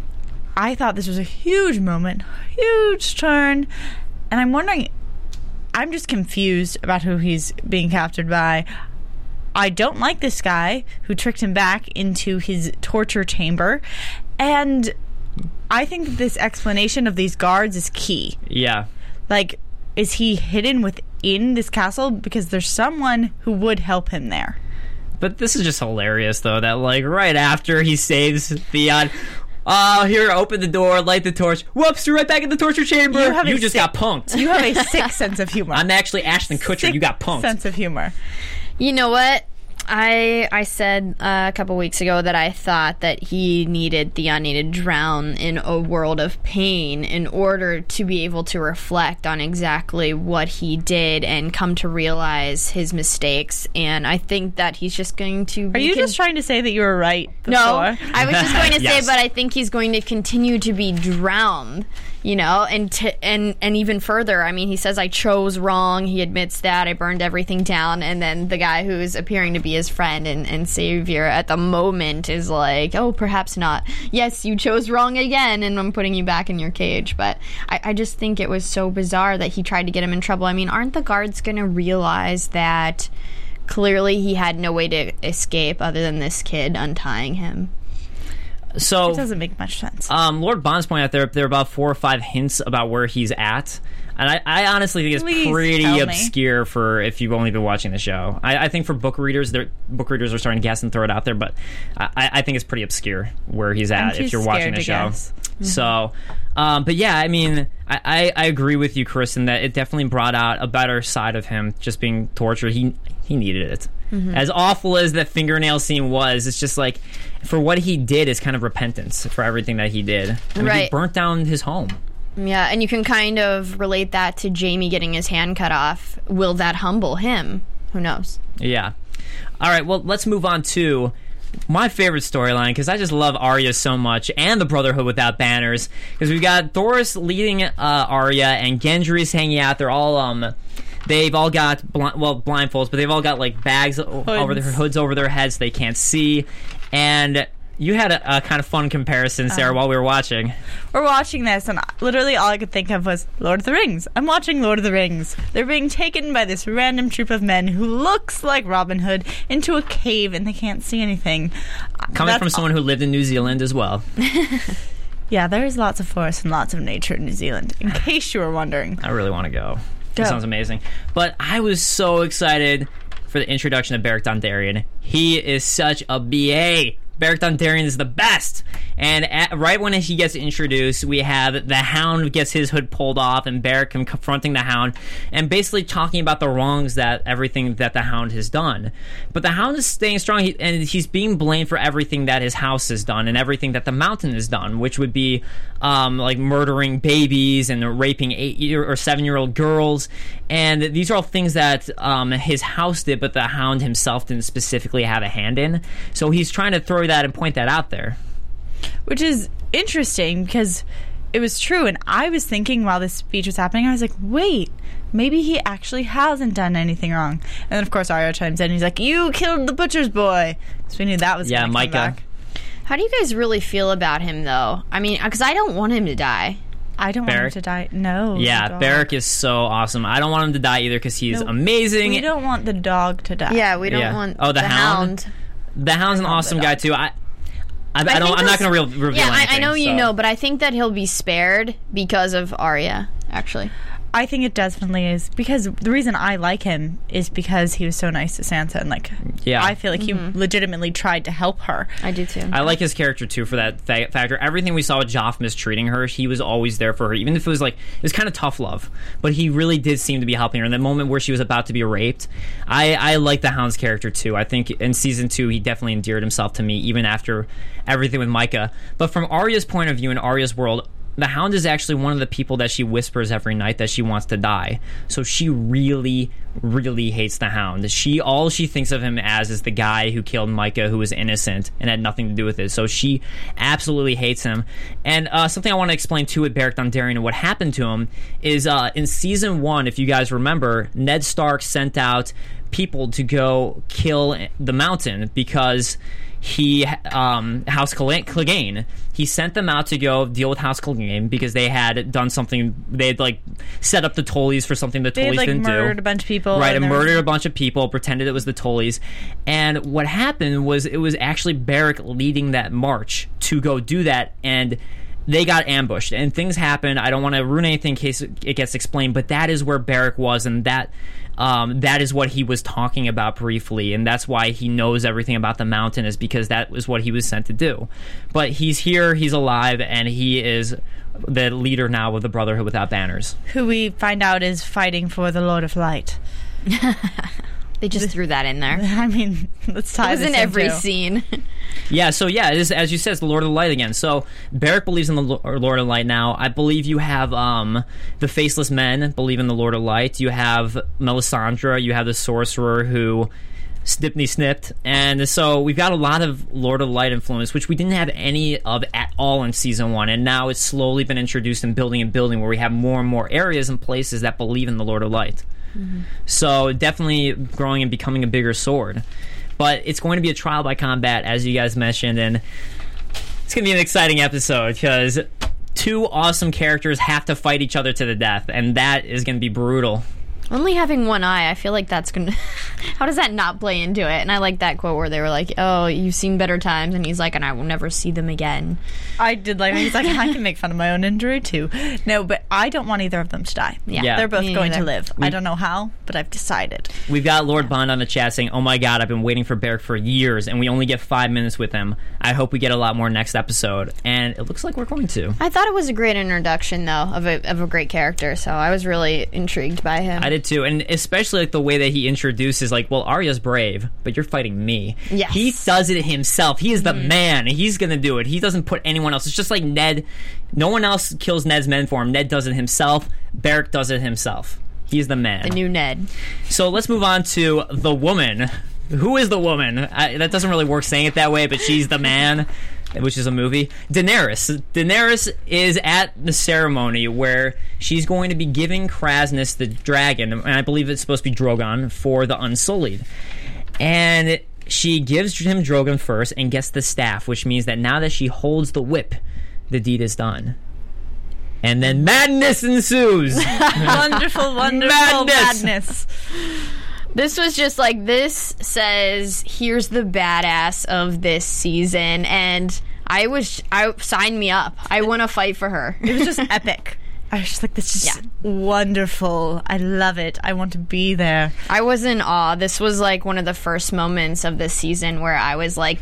S4: I thought this was a huge moment, huge turn. And I'm wondering, I'm just confused about who he's being captured by. I don't like this guy who tricked him back into his torture chamber. And I think that this explanation of these guards is key.
S3: Yeah.
S4: Like, is he hidden within this castle? Because there's someone who would help him there.
S3: But this is just hilarious, though, that, like, right after he saves Theon, oh, here, open the door, light the torch. Whoops, you're right back in the torture chamber. You,
S4: have a
S3: just
S4: sick-
S3: got punked.
S4: You have a sick sense of humor.
S3: I'm actually Ashton Kutcher.
S4: Sick
S3: You got punked.
S4: sense of humor.
S5: You know what? I I said uh, a couple weeks ago that I thought that he needed, Theon needed to drown in a world of pain in order to be able to reflect on exactly what he did and come to realize his mistakes. And I think that he's just going to...
S4: Are you just trying to say that you were right before?
S5: No, I was just going to
S3: Yes.
S5: say, but I think he's going to continue to be drowned, you know, and t- and and even further. I mean, he says, I chose wrong. He admits that. I burned everything down. And then the guy who's appearing to be his friend and, and savior at the moment is like, oh, perhaps not. Yes, you chose wrong again, and I'm putting you back in your cage. But I, I just think it was so bizarre that he tried to get him in trouble. I mean, aren't the guards going to realize that clearly he had no way to escape other than this kid untying him?
S3: So,
S4: It doesn't make much sense.
S3: um, Lord Bonds pointed out there, there are about four or five hints about where he's at. And I, I honestly think it's
S4: Please
S3: pretty
S4: tell me.
S3: obscure for if you've only been watching the show. I, I think for book readers, they're- book readers are starting to guess and throw it out there, but I, I think it's pretty obscure where he's
S4: I'm
S3: at
S4: too
S3: if you're watching
S4: scared
S3: the
S4: to
S3: show.
S4: guess.
S3: So, um, but yeah, I mean, I, I, I agree with you, Kristen, that it definitely brought out a better side of him just being tortured. He he needed it.
S4: Mm-hmm.
S3: As awful as that fingernail scene was, it's just like, for what he did is kind of repentance for everything that he did. I mean, he
S5: Right.
S3: burnt down his home.
S5: Yeah, and you can kind of relate that to Jamie getting his hand cut off. Will that humble him? Who knows?
S3: Yeah. All right, well, let's move on to my favorite storyline, because I just love Arya so much, and the Brotherhood Without Banners, because we've got Thoros leading uh, Arya, and Gendry's hanging out. They're all, um, they've all got, bl- well, blindfolds, but they've all got, like, bags o- over their hoods over their heads so they can't see, and you had a, a kind of fun comparison, Sarah, while we were watching.
S4: We're watching this, and literally all I could think of was Lord of the Rings. I'm watching Lord of the Rings. They're being taken by this random troop of men who looks like Robin Hood into a cave, and they can't see anything.
S3: Coming
S4: That's
S3: from someone who lived in New Zealand as well.
S4: Yeah, there is lots of forest and lots of nature in New Zealand, in case you were wondering.
S3: I really want to go.
S4: Go.
S3: That sounds amazing. But I was so excited for the introduction of Beric Dondarrion. He is such a B A. Beric Dondarrion is the best. And at, right when he gets introduced, we have the Hound gets his hood pulled off, and Beric confronting the Hound, and basically talking about the wrongs that everything that the Hound has done. But the Hound is staying strong, he, and he's being blamed for everything that his house has done and everything that the Mountain has done, which would be um, like murdering babies and raping eight year or seven year old girls. And these are all things that um, his house did, but the Hound himself didn't specifically have a hand in. So he's trying to throw that and point that out there.
S4: Which is interesting because it was true. And I was thinking while this speech was happening, I was like, wait, maybe he actually hasn't done anything wrong. And then, of course, Arya chimes in and he's like, you killed the butcher's boy. So we knew that was
S3: yeah,
S4: going to
S3: Micah.
S4: come back.
S5: How do you guys really feel about him, though? I mean, because I don't want him to die.
S4: I don't
S3: Beric?
S4: want him to die. No.
S3: Yeah,
S4: the dog.
S3: Beric is so awesome. I don't want him to die either because he's
S4: No,
S3: amazing.
S4: We don't want the dog to die.
S5: Yeah, we don't
S3: Yeah.
S5: want
S3: Oh, the
S5: the
S3: Hound?
S5: Hound.
S3: The Hound's an
S4: I love
S3: awesome
S4: the
S3: guy
S4: dog.
S3: too. I, I, I,
S5: I
S3: don't.
S5: think
S3: I'm not
S5: he'll-
S3: going to re- reveal
S5: Yeah, I,
S3: anything.
S5: I know you
S3: so.
S5: know, but I think that he'll be spared because of Arya, actually.
S4: I think it definitely is because the reason I like him is because he was so nice to Sansa and like
S3: Yeah.
S4: I feel like he legitimately tried to help her.
S5: I do too.
S3: I like his character too for that fa- factor. Everything we saw with Joff mistreating her, he was always there for her, even if it was like it was kind of tough love. But he really did seem to be helping her. In the moment where she was about to be raped, I I like the Hound's character too. I think in season two he definitely endeared himself to me, even after everything with Micah. But from Arya's point of view in Arya's world, the Hound is actually one of the people that she whispers every night that she wants to die. So she really, really hates the Hound. She all she thinks of him as is the guy who killed Micah, who was innocent and had nothing to do with it. So she absolutely hates him. And uh, something I want to explain too with Beric Dondarrion and what happened to him is uh, in season one, if you guys remember, Ned Stark sent out people to go kill the Mountain because he um, House Clegane. He sent them out to go deal with House Clegane because they had done something. They had like set up the Tullys for something the
S4: They had
S3: Tullys
S4: like
S3: didn't do.
S4: murdered a bunch of people.
S3: Right, and
S4: there was-
S3: murdered a bunch of people, pretended it was the Tullys. And what happened was it was actually Beric leading that march to go do that, and they got ambushed. And things happened. I don't want to ruin anything in case it gets explained, but that is where Beric was, and that um, that is what he was talking about briefly, and that's why he knows everything about the Mountain, is because that was what he was sent to do. But he's here, he's alive, and he is the leader now of the Brotherhood Without Banners.
S4: who we find out is fighting for the Lord of Light.
S5: They just threw that in there.
S4: I mean, let's tie
S5: It was
S4: this
S5: in every
S4: too.
S5: scene.
S3: Yeah, so yeah, it is, as you said, it's the Lord of the Light again. So Beric believes in the Lo- or Lord of the Light now. I believe you have um, the Faceless Men believe in the Lord of Light. You have Melisandre. You have the Sorcerer who Snipney snipped. And so we've got a lot of Lord of the Light influence, which we didn't have any of at all in season one. And now it's slowly been introduced in building and building, where we have more and more areas and places that believe in the Lord of Light. Mm-hmm. So definitely growing and becoming a bigger sword. But it's going to be a trial by combat, as you guys mentioned, and it's going to be an exciting episode because two awesome characters have to fight each other to the death, and that is going to be brutal.
S5: Only having one eye, I feel like that's gonna. How does that not play into it? And I like that quote where they were like, "Oh, you've seen better times," and he's like, "And I will never see them again."
S4: I did like he's like I can make fun of my own injury too. No, but I don't want either of them to die.
S5: Yeah,
S3: Yeah.
S4: They're both
S5: me
S4: going
S5: neither.
S4: to live. I don't know how, but I've decided.
S3: We've got Lord Bond on the chat saying, "Oh my God, I've been waiting for Beric for years, and we only get five minutes with him. I hope we get a lot more next episode." And it looks like we're going to.
S5: I thought it was a great introduction, though, of a of a great character. So I was really intrigued by him.
S3: I did too, and especially like the way that he introduces, like, well, Arya's brave, but you're fighting me.
S5: Yes.
S3: He does it himself. He is the man. He's gonna do it. He doesn't put anyone else. It's just like Ned. No one else kills Ned's men for him. Ned does it himself. Beric does it himself. He's the man.
S5: The new Ned.
S3: So let's move on to the woman. Who is the woman? I, that doesn't really work saying it that way, but she's the man, which is a movie. Daenerys. Daenerys is at the ceremony where she's going to be giving Krasnus the dragon, and I believe it's supposed to be Drogon, for the Unsullied. And she gives him Drogon first and gets the staff, which means that now that she holds the whip, the deed is done. And then madness ensues.
S4: wonderful, wonderful
S3: Madness.
S4: madness.
S5: This was just like, this says, here's the badass of this season, and I was, I sign me up. I want to fight for her.
S4: It was just epic. I was just like, this is
S5: Yeah.
S4: wonderful. I love it. I want to be there.
S5: I was in awe. This was like one of the first moments of this season where I was like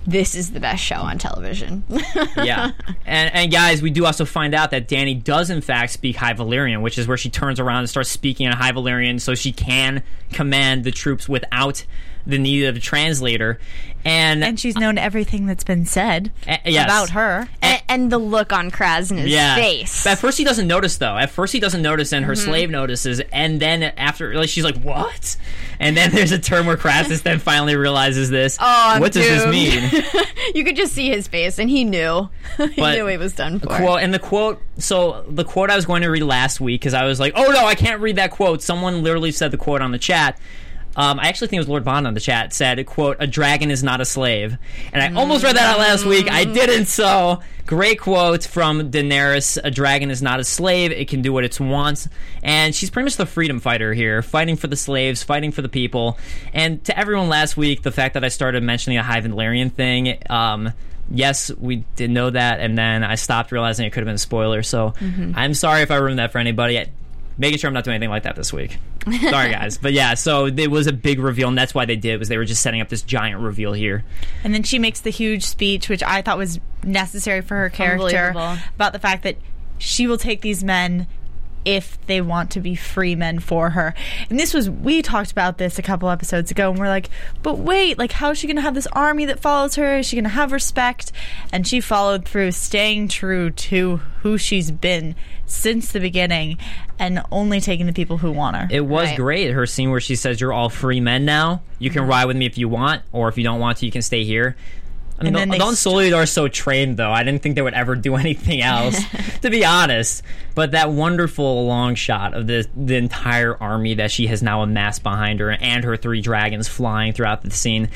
S5: this is the best show on television.
S3: Yeah. And, and guys, we do also find out that Dany does in fact speak High Valyrian, which is where she turns around and starts speaking in High Valyrian so she can command the troops without the need of a translator. And
S4: And she's known everything that's been said
S3: uh, yes.
S4: about her.
S5: and, and the look on Krasna's
S3: yeah.
S5: face.
S3: At first he doesn't notice, though. At first he doesn't notice, and her
S5: Mm-hmm.
S3: slave notices, and then after, like, she's like, what? And then there's a term where Krasnus then finally realizes this.
S5: Oh, I'm
S3: what does this
S5: doomed.
S3: mean?
S5: You could just see his face, and he knew. he
S3: But
S5: knew he was done for.
S3: Quote, and the quote, so the quote I was going to read last week, because I was like, oh no, I can't read that quote. Someone literally said the quote on the chat. Um, I actually think it was Lord Bond on the chat said, quote, a dragon is not a slave. And I almost read that out last week. I didn't, so great quote from Daenerys. A dragon is not a slave. It can do what it wants. And she's pretty much the freedom fighter here, fighting for the slaves, fighting for the people. And to everyone last week, the fact that I started mentioning a High Valyrian thing, um, yes, we did know that, and then I stopped realizing it could have been a spoiler. So mm-hmm. I'm sorry if I ruined that for anybody. I, Making sure I'm not doing anything like that this week. Sorry, guys. But yeah, so it was a big reveal, and that's why they did, was they were just setting up this giant reveal here.
S4: And then she makes the huge speech, which I thought was necessary for her character, about the fact that she will take these men if they want to be free men for her. And this was, we talked about this a couple episodes ago, and we're like, but wait, like, how is she going to have this army that follows her? Is she going to have respect? And she followed through, staying true to who she's been since the beginning, and only taking the people who want her.
S3: It was
S5: Right.
S3: great, her scene where she says, you're all free men now. You can ride with me if you want, or if you don't want to, you can stay here. I mean,
S4: And
S3: the,
S4: then
S3: the
S4: they
S3: Unsullied are so trained, though. I didn't think they would ever do anything else, to be honest. But that wonderful long shot of the the entire army that she has now amassed behind her, and her three dragons flying throughout the scene.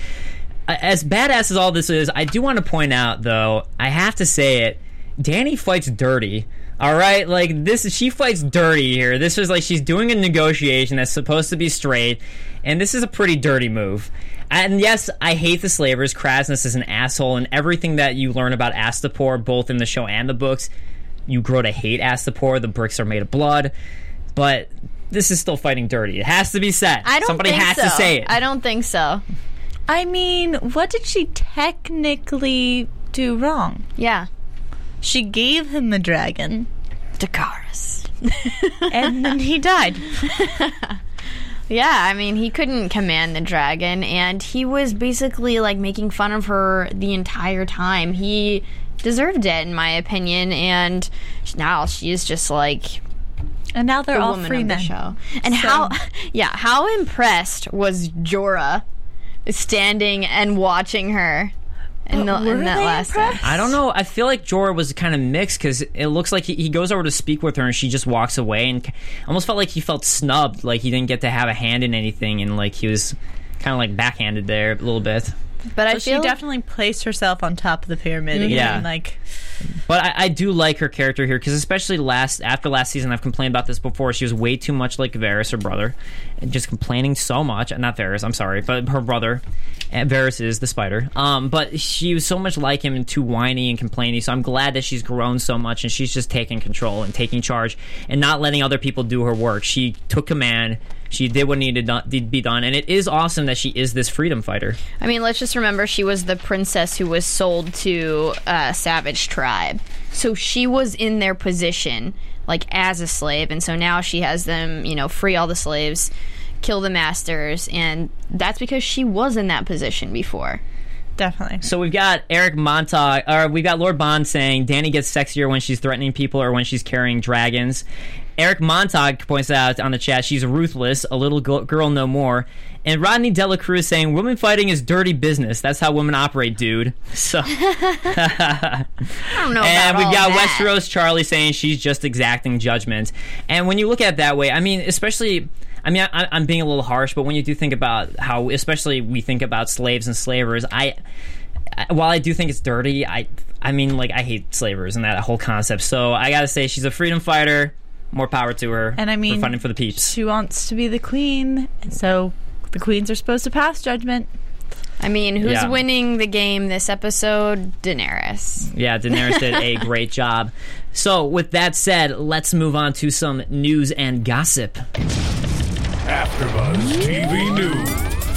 S3: As badass as all this is, I do want to point out, though, I have to say it, Dany fights dirty. All right, like this, she fights dirty here. This is like she's doing a negotiation that's supposed to be straight, and this is a pretty dirty move. And yes, I hate the slavers. Krasnus is an asshole, and everything that you learn about Astapor, both in the show and the books, you grow to hate Astapor. The bricks are made of blood, but this is still fighting dirty. It has to be said.
S5: I don't
S3: Somebody
S5: think
S3: has
S5: so.
S3: to say it.
S5: I don't think so.
S4: I mean, what did she technically do wrong?
S5: Yeah.
S4: She gave him the dragon,
S5: Dracarys.
S4: and then he died.
S5: Yeah, I mean, he couldn't command the dragon, and he was basically, like, making fun of her the entire time. He deserved it, in my opinion, and now she's just, like,
S4: And now they're
S5: the
S4: all
S5: woman
S4: free
S5: of the
S4: men.
S5: show. And
S4: So-
S5: how, yeah, how impressed was Jorah standing and watching her in, the,
S4: But were
S5: in that
S4: they
S5: last
S4: impressed?
S5: episode?
S3: I don't know. I feel like Jorah was kind of mixed because it looks like he, he goes over to speak with her and she just walks away, and almost felt like he felt snubbed, like he didn't get to have a hand in anything, and like he was kind of like backhanded there a little bit.
S5: But I
S4: So she
S5: feel
S4: definitely placed herself on top of the pyramid again.
S3: Yeah.
S4: Like,
S3: But I, I do like her character here because especially last after last season, I've complained about this before. She was way too much like Varys, her brother, and just complaining so much. Not Varys, I'm sorry, but her brother. And Varys is the spider. Um, but she was so much like him and too whiny and complaining. So I'm glad that she's grown so much and she's just taking control and taking charge and not letting other people do her work. She took command. She did what needed to be done, and it is awesome that she is this freedom fighter.
S5: I mean, let's just remember she was the princess who was sold to a savage tribe. So she was in their position, like, as a slave, and so now she has them, you know, free all the slaves, kill the masters, and that's because she was in that position before.
S4: definitely.
S3: So we've got Eric Montag, or we've got Lord Bond saying Dany gets sexier when she's threatening people or when she's carrying dragons. Eric Montag points out on the chat she's ruthless, a little go- girl no more. And Rodney Dela Cruz saying women fighting is dirty business. That's how women operate, dude. So,
S5: I don't know about
S3: and we've
S5: all
S3: got
S5: that.
S3: Westeros Charlie saying she's just exacting judgment. And when you look at it that way, I mean, especially. I mean, I, I'm being a little harsh, but when you do think about how, especially we think about slaves and slavers, I, I while I do think it's dirty, I, I mean, like, I hate slavers and that whole concept. So I gotta say, she's a freedom fighter. More power to her.
S4: And I mean,
S3: for fighting for the peeps.
S4: She wants to be the queen, and so the queens are supposed to pass judgment.
S5: I mean, who's
S3: Yeah.
S5: winning the game this episode? Daenerys.
S3: Yeah, Daenerys did a great job. So with that said, let's move on to some news and gossip.
S1: AfterBuzz T V News.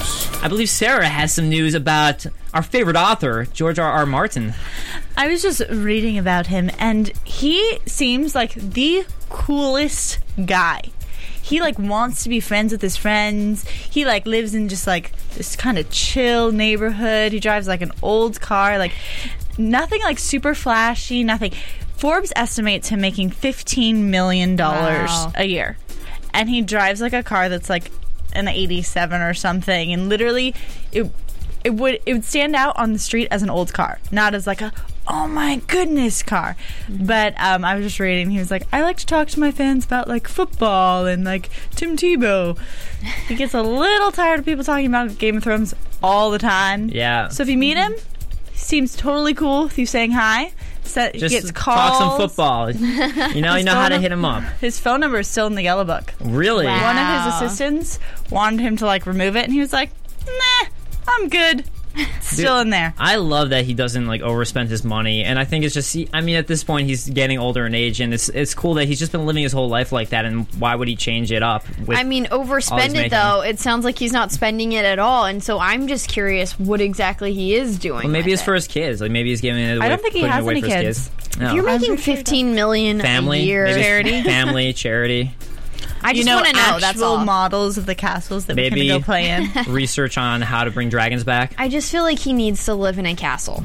S3: I believe Sarah has some news about our favorite author, George R. R. Martin.
S4: I was just reading about him, and he seems like the coolest guy. He, like, wants to be friends with his friends. He, like, lives in just, like, this kind of chill neighborhood. He drives, like, an old car. Like, nothing, like, super flashy, nothing. Forbes estimates him making fifteen million dollars
S5: Wow.
S4: a year. And he drives, like, a car that's, like, an eighty-seven or something. And literally, it it would it would stand out on the street as an old car, not as, like, a oh my goodness car. But um, I was just reading, he was like, I like to talk to my fans about, like, football and, like, Tim Tebow. He gets a little tired of people talking about Game of Thrones all the time.
S3: Yeah.
S4: So if you meet him, he seems totally cool with you saying hi. So he
S3: Just
S4: gets calls.
S3: talk some football. You know, you know how to hit him up.
S4: His phone number is still in the yellow book.
S3: Really?
S5: Wow.
S4: One of his assistants wanted him to, like, remove it, and he was like, nah, I'm good. It's still in there.
S3: I love that he doesn't like overspend his money, and I think it's just. He, I mean, at this point, he's getting older in age, and it's it's cool that he's just been living his whole life like that. And why would he change it up? With
S5: I mean,
S3: all he's
S5: overspend it
S3: making?
S5: though. It sounds like he's not spending it at all, and so I'm just curious what exactly he is doing.
S3: Well, maybe
S5: with
S3: it's
S5: it.
S3: for his kids. Like maybe he's giving it away.
S4: I don't think he
S3: putting it
S4: has
S3: away
S4: any
S3: for his
S4: kids.
S3: No.
S5: If you're
S4: I'm
S5: making
S4: pretty sure he
S5: fifteen million
S3: family,
S5: a year,
S3: maybe it's
S4: Charity?
S3: family, charity.
S5: I
S4: You
S5: just
S4: know,
S5: want to know.
S4: actual
S5: That's all.
S4: models of the castles that
S3: Maybe-
S4: we can go play in.
S3: Research on how to bring dragons back.
S5: I just feel like he needs to live in a castle.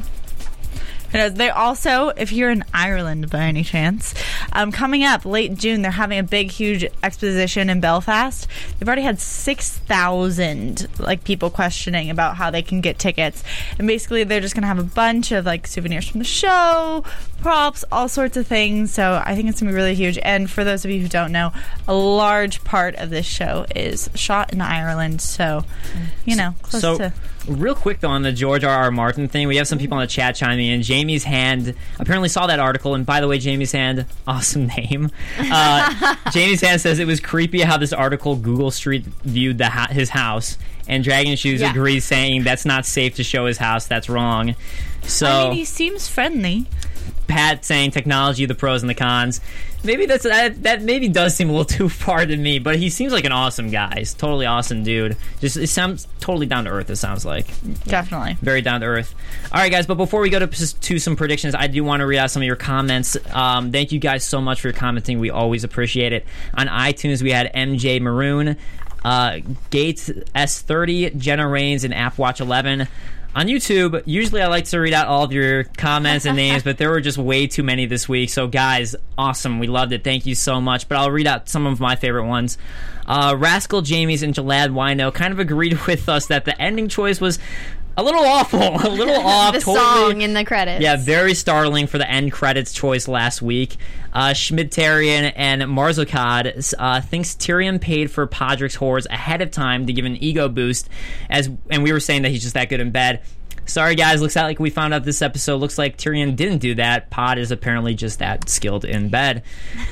S4: You know, they also, if you're in Ireland by any chance, um, coming up late June, they're having a big, huge exposition in Belfast. They've already had six thousand like people questioning about how they can get tickets, and basically they're just going to have a bunch of like souvenirs from the show, props, all sorts of things. So I think it's going to be really huge. And for those of you who don't know, a large part of this show is shot in Ireland. So, you know, close
S3: So,
S4: to.
S3: real quick though, on the George R. R. Martin thing, we have some people in the chat chiming in. Jamie's Hand apparently saw that article, and by the way, Jamie's Hand, awesome name. Uh, Jamie's Hand says it was creepy how this article Google Street viewed the ha- his house, and Dragon Shoes
S5: Yeah.
S3: agrees, saying that's not safe to show his house. That's wrong. So
S4: I mean, he seems friendly.
S3: Pat saying technology, the pros and the cons. Maybe that's that, that maybe does seem a little too far to me, but he seems like an awesome guy. He's a totally awesome dude. Just it sounds totally down to earth. It sounds like
S4: Definitely.
S3: very down to earth. All right, guys. But before we go to to some predictions, I do want to read out some of your comments. Um, thank you guys so much for your commenting. We always appreciate it. On iTunes, we had M J Maroon, uh, Gates S thirty, Jenna Rains, and App Watch eleven. On YouTube, usually I like to read out all of your comments and names, but there were just way too many this week. So, guys, awesome. We loved it. Thank you so much. But I'll read out some of my favorite ones. Uh, Rascal Jamies and Jalad Wino kind of agreed with us that the ending choice was a little awful, a little off.
S5: the
S3: totally,
S5: song in the credits.
S3: yeah, very startling for the end credits choice last week. Uh, Schmidtarian and Marzocad uh, thinks Tyrion paid for Podrick's whores ahead of time to give an ego boost, as and we were saying that he's just that good in bed. Sorry, guys. Looks like we found out this episode. Looks like Tyrion didn't do that. Pod is apparently just that skilled in bed.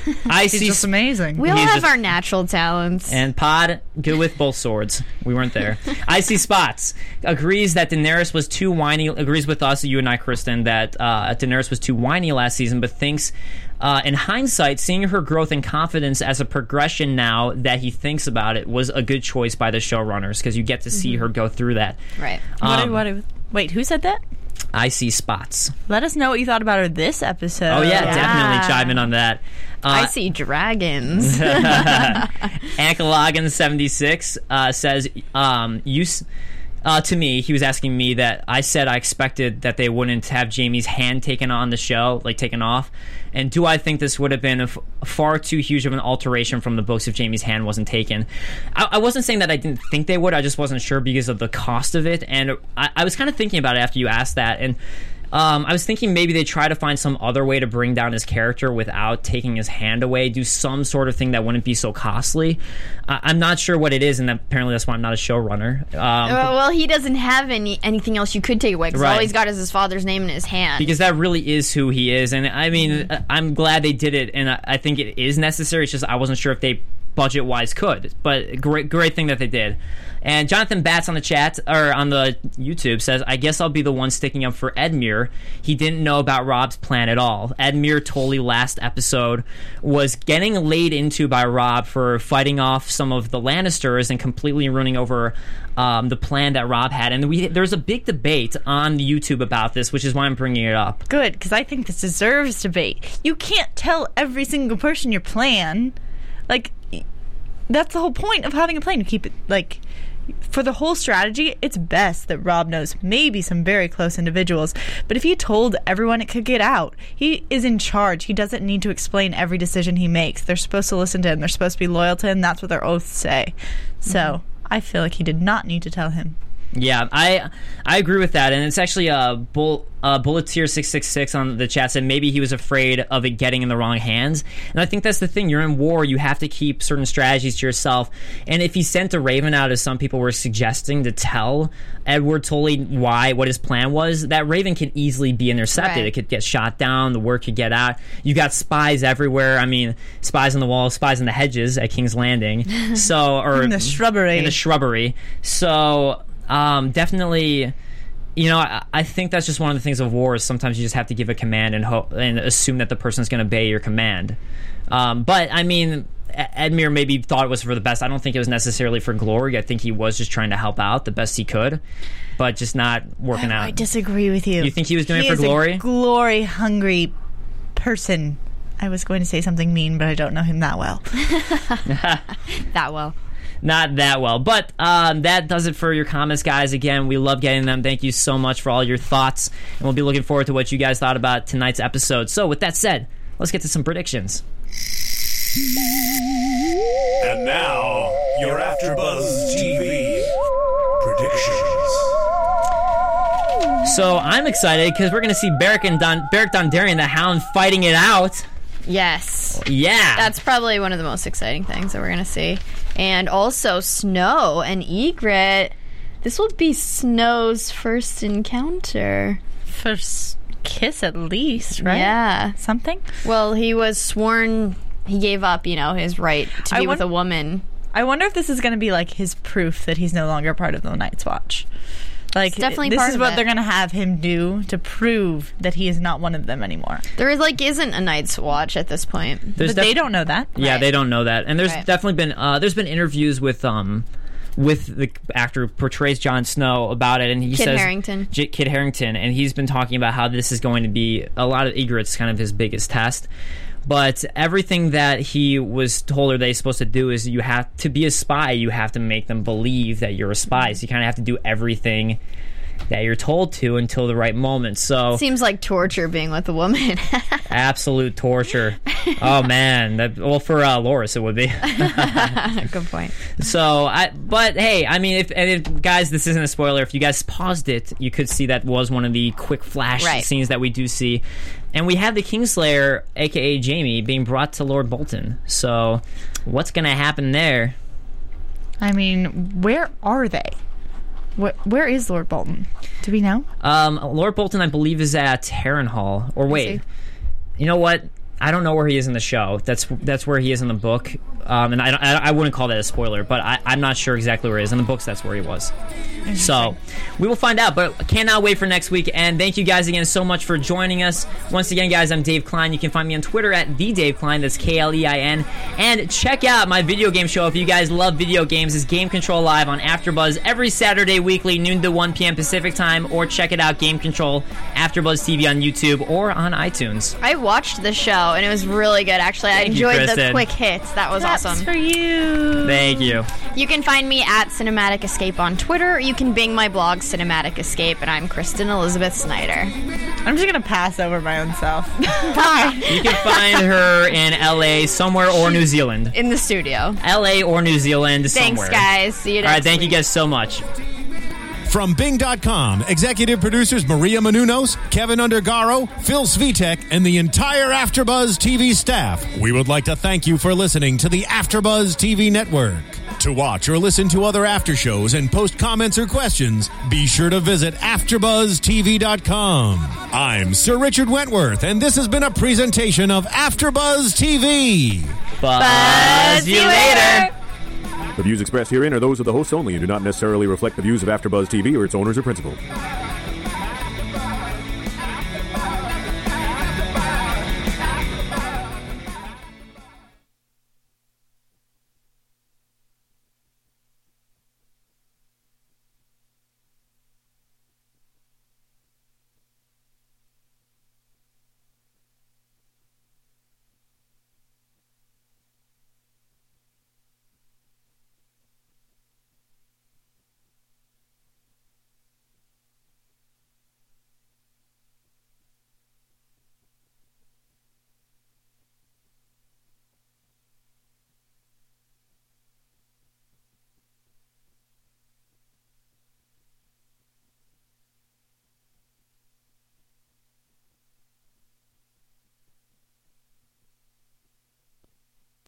S3: I
S4: He's
S3: see.
S4: just amazing.
S5: We all
S3: He's
S5: have
S3: just-
S5: our natural talents.
S3: And Pod, good with both swords. We weren't there. I see Spots agrees that Daenerys was too whiny. Agrees with us, you and I, Kristen, that uh, Daenerys was too whiny last season, but thinks, uh, in hindsight, seeing her growth and confidence as a progression now that he thinks about it was a good choice by the showrunners because you get to see her go through that.
S5: Right.
S4: What,
S3: Um,
S4: what, wait, who said that?
S3: I see Spots.
S4: Let us know what you thought about her this episode.
S3: Oh yeah,
S5: Yeah.
S3: definitely chime in on that.
S5: I
S3: Uh,
S5: see dragons.
S3: Ankalagan seventy-six uh, says, um, you, s- uh, to me, he was asking me that I said I expected that they wouldn't have Jamie's hand taken on the show, like taken off. And do I think this would have been a f- far too huge of an alteration from the books if Jamie's hand wasn't taken? I, I wasn't saying that I didn't think they would. I just wasn't sure because of the cost of it. And I, I was kind of thinking about it after you asked that. And Um, I was thinking maybe they try to find some other way to bring down his character without taking his hand away, do some sort of thing that wouldn't be so costly. I- I'm not sure what it is, and apparently that's why I'm not a showrunner. Um,
S5: well, well, he doesn't have any anything else you could take away because
S3: Right.
S5: all he's got is his father's name in his hand.
S3: because that really is who he is, and I mean,
S5: Mm-hmm.
S3: I'm glad they did it, and I, I think it is necessary. It's just I wasn't sure if they budget-wise could. But great, great thing that they did. And Jonathan Batts on the chat, or on the YouTube, says, I guess I'll be the one sticking up for Edmure. He didn't know about Rob's plan at all. Edmure Tully last episode was getting laid into by Rob for fighting off some of the Lannisters and completely running over um, the plan that Rob had. And we, there's a big debate on YouTube about this, which is why I'm bringing it up.
S4: Good, because I think this deserves debate. You can't tell every single person your plan. Like, that's the whole point of having a plan. You keep it, like... For the whole strategy, it's best that Rob knows maybe some very close individuals. But if he told everyone, it could get out. He is in charge. He doesn't need to explain every decision he makes. They're supposed to listen to him. They're supposed to be loyal to him. That's what their oaths say. So mm-hmm. I feel like he did not need to tell him.
S3: Yeah, I I agree with that, and it's actually a bull, uh, Bulleteer six six six on the chat said maybe he was afraid of it getting in the wrong hands, and I think that's the thing. You're in war, you have to keep certain strategies to yourself, and if he sent a Raven out, as some people were suggesting, to tell Edward Tully why, what his plan was, that Raven can easily be intercepted. Right. It could get shot down, the word could get out. You got spies everywhere. I mean, spies on the wall, spies in the hedges at King's Landing, so or
S4: in the shrubbery,
S3: in the shrubbery. So. Um, definitely, you know, I, I think that's just one of the things of war is sometimes you just have to give a command and hope and assume that the person's going to obey your command. Um, but, I mean, Edmure maybe thought it was for the best. I don't think it was necessarily for glory. I think he was just trying to help out the best he could, but just not working
S4: I,
S3: out.
S4: I disagree with you.
S3: You think he was doing
S4: he
S3: it for glory?
S4: He is a glory-hungry person. I was going to say something mean, but I don't know him that well.
S5: That well.
S3: Not that well. But um, that does it for your comments, guys. Again, we love getting them. Thank you so much for all your thoughts. And we'll be looking forward to what you guys thought about tonight's episode. So with that said, let's get to some predictions.
S6: And now, your AfterBuzz T V predictions.
S3: So I'm excited because we're going to see Beric and Don, Beric Dondarrion, the Hound, fighting it out.
S5: Yes.
S3: Yeah.
S5: That's probably one of the most exciting things that we're going to see. And also Snow and Ygritte. This will be Snow's first encounter.
S4: First kiss, at least, right?
S5: Yeah.
S4: Something?
S5: Well, he was sworn... He gave up, you know, his right to be
S4: I
S5: with
S4: won-
S5: a woman.
S4: I wonder if this is going to be, like, his proof that he's no longer part of the Night's Watch. Like,
S5: It's definitely
S4: this
S5: part
S4: is
S5: of
S4: what
S5: it.
S4: they're going to have him do to prove that he is not one of them anymore.
S5: There, like, isn't a Night's Watch at this point.
S3: There's
S4: but
S3: def-
S4: they don't know that.
S3: Yeah,
S5: Right.
S3: they don't know that. And there's
S5: Right.
S3: definitely been uh, there's been interviews with um with the actor who portrays Jon Snow about it, and he
S5: Kit
S3: says
S5: Harington.
S3: J- Kit Harington, and he's been talking about how this is going to be a lot of Ygritte's kind of his biggest test. But everything that he was told or they're supposed to do is you have to be a spy. You have to make them believe that you're a spy. So you kind of have to do everything that you're told to until the right moment. So
S5: Seems like torture being with a woman.
S3: absolute torture. Oh man, that, well for uh, Loras it would be.
S5: Good point.
S3: So I, but hey, I mean, if, and if guys, this isn't a spoiler. If you guys paused it, you could see that was one of the quick flash
S5: Right.
S3: scenes that we do see, and we have the Kingslayer, aka Jaime, being brought to Lord Bolton. So what's gonna happen there?
S4: I mean, where are they? Where, where is Lord Bolton? Do we know?
S3: Um, Lord Bolton, I believe, is at Harrenhal. Or wait, you know what? I don't know where he is in the show. That's that's where he is in the book, um, and I, I I wouldn't call that a spoiler, but I, I'm not sure exactly where he is in the books. That's where he was. So we will find out, but cannot wait for next week. And thank you guys again so much for joining us. Once again, guys, I'm Dave Klein. You can find me on Twitter at the Dave Klein. That's K L E I N. And check out my video game show if you guys love video games. It's Game Control Live on AfterBuzz every Saturday weekly, noon to one p.m. Pacific time. Or check it out, Game Control AfterBuzz T V on YouTube or on iTunes.
S5: I watched the show, and it was really good, actually. I
S3: Thank you,
S5: enjoyed the
S3: Kristen.
S5: quick hits. That was
S4: That's
S5: awesome.
S4: for you.
S3: Thank you.
S5: You can find me at Cinematic Escape on Twitter. You can bing my blog, Cinematic Escape, and I'm Kristen Elizabeth Snyder.
S4: I'm just going to pass over my own self. Bye.
S3: You can find her in L A somewhere or New Zealand.
S5: In the studio.
S3: L A or New Zealand
S5: Thanks,
S3: somewhere.
S5: guys. See you
S3: All
S5: next
S3: right, thank
S5: week.
S3: you guys so much.
S1: From Bing dot com, executive producers Maria Menounos, Kevin Undergaro, Phil Svitek, and the entire AfterBuzz T V staff, we would like to thank you for listening to the AfterBuzz T V network. To watch or listen to other after shows and post comments or questions, be sure to visit after buzz T V dot com. I'm Sir Richard Wentworth, and this has been a presentation of AfterBuzz T V.
S3: Buzz you later.
S7: The views expressed herein are those of the hosts only and do not necessarily reflect the views of AfterBuzz T V or its owners or principals.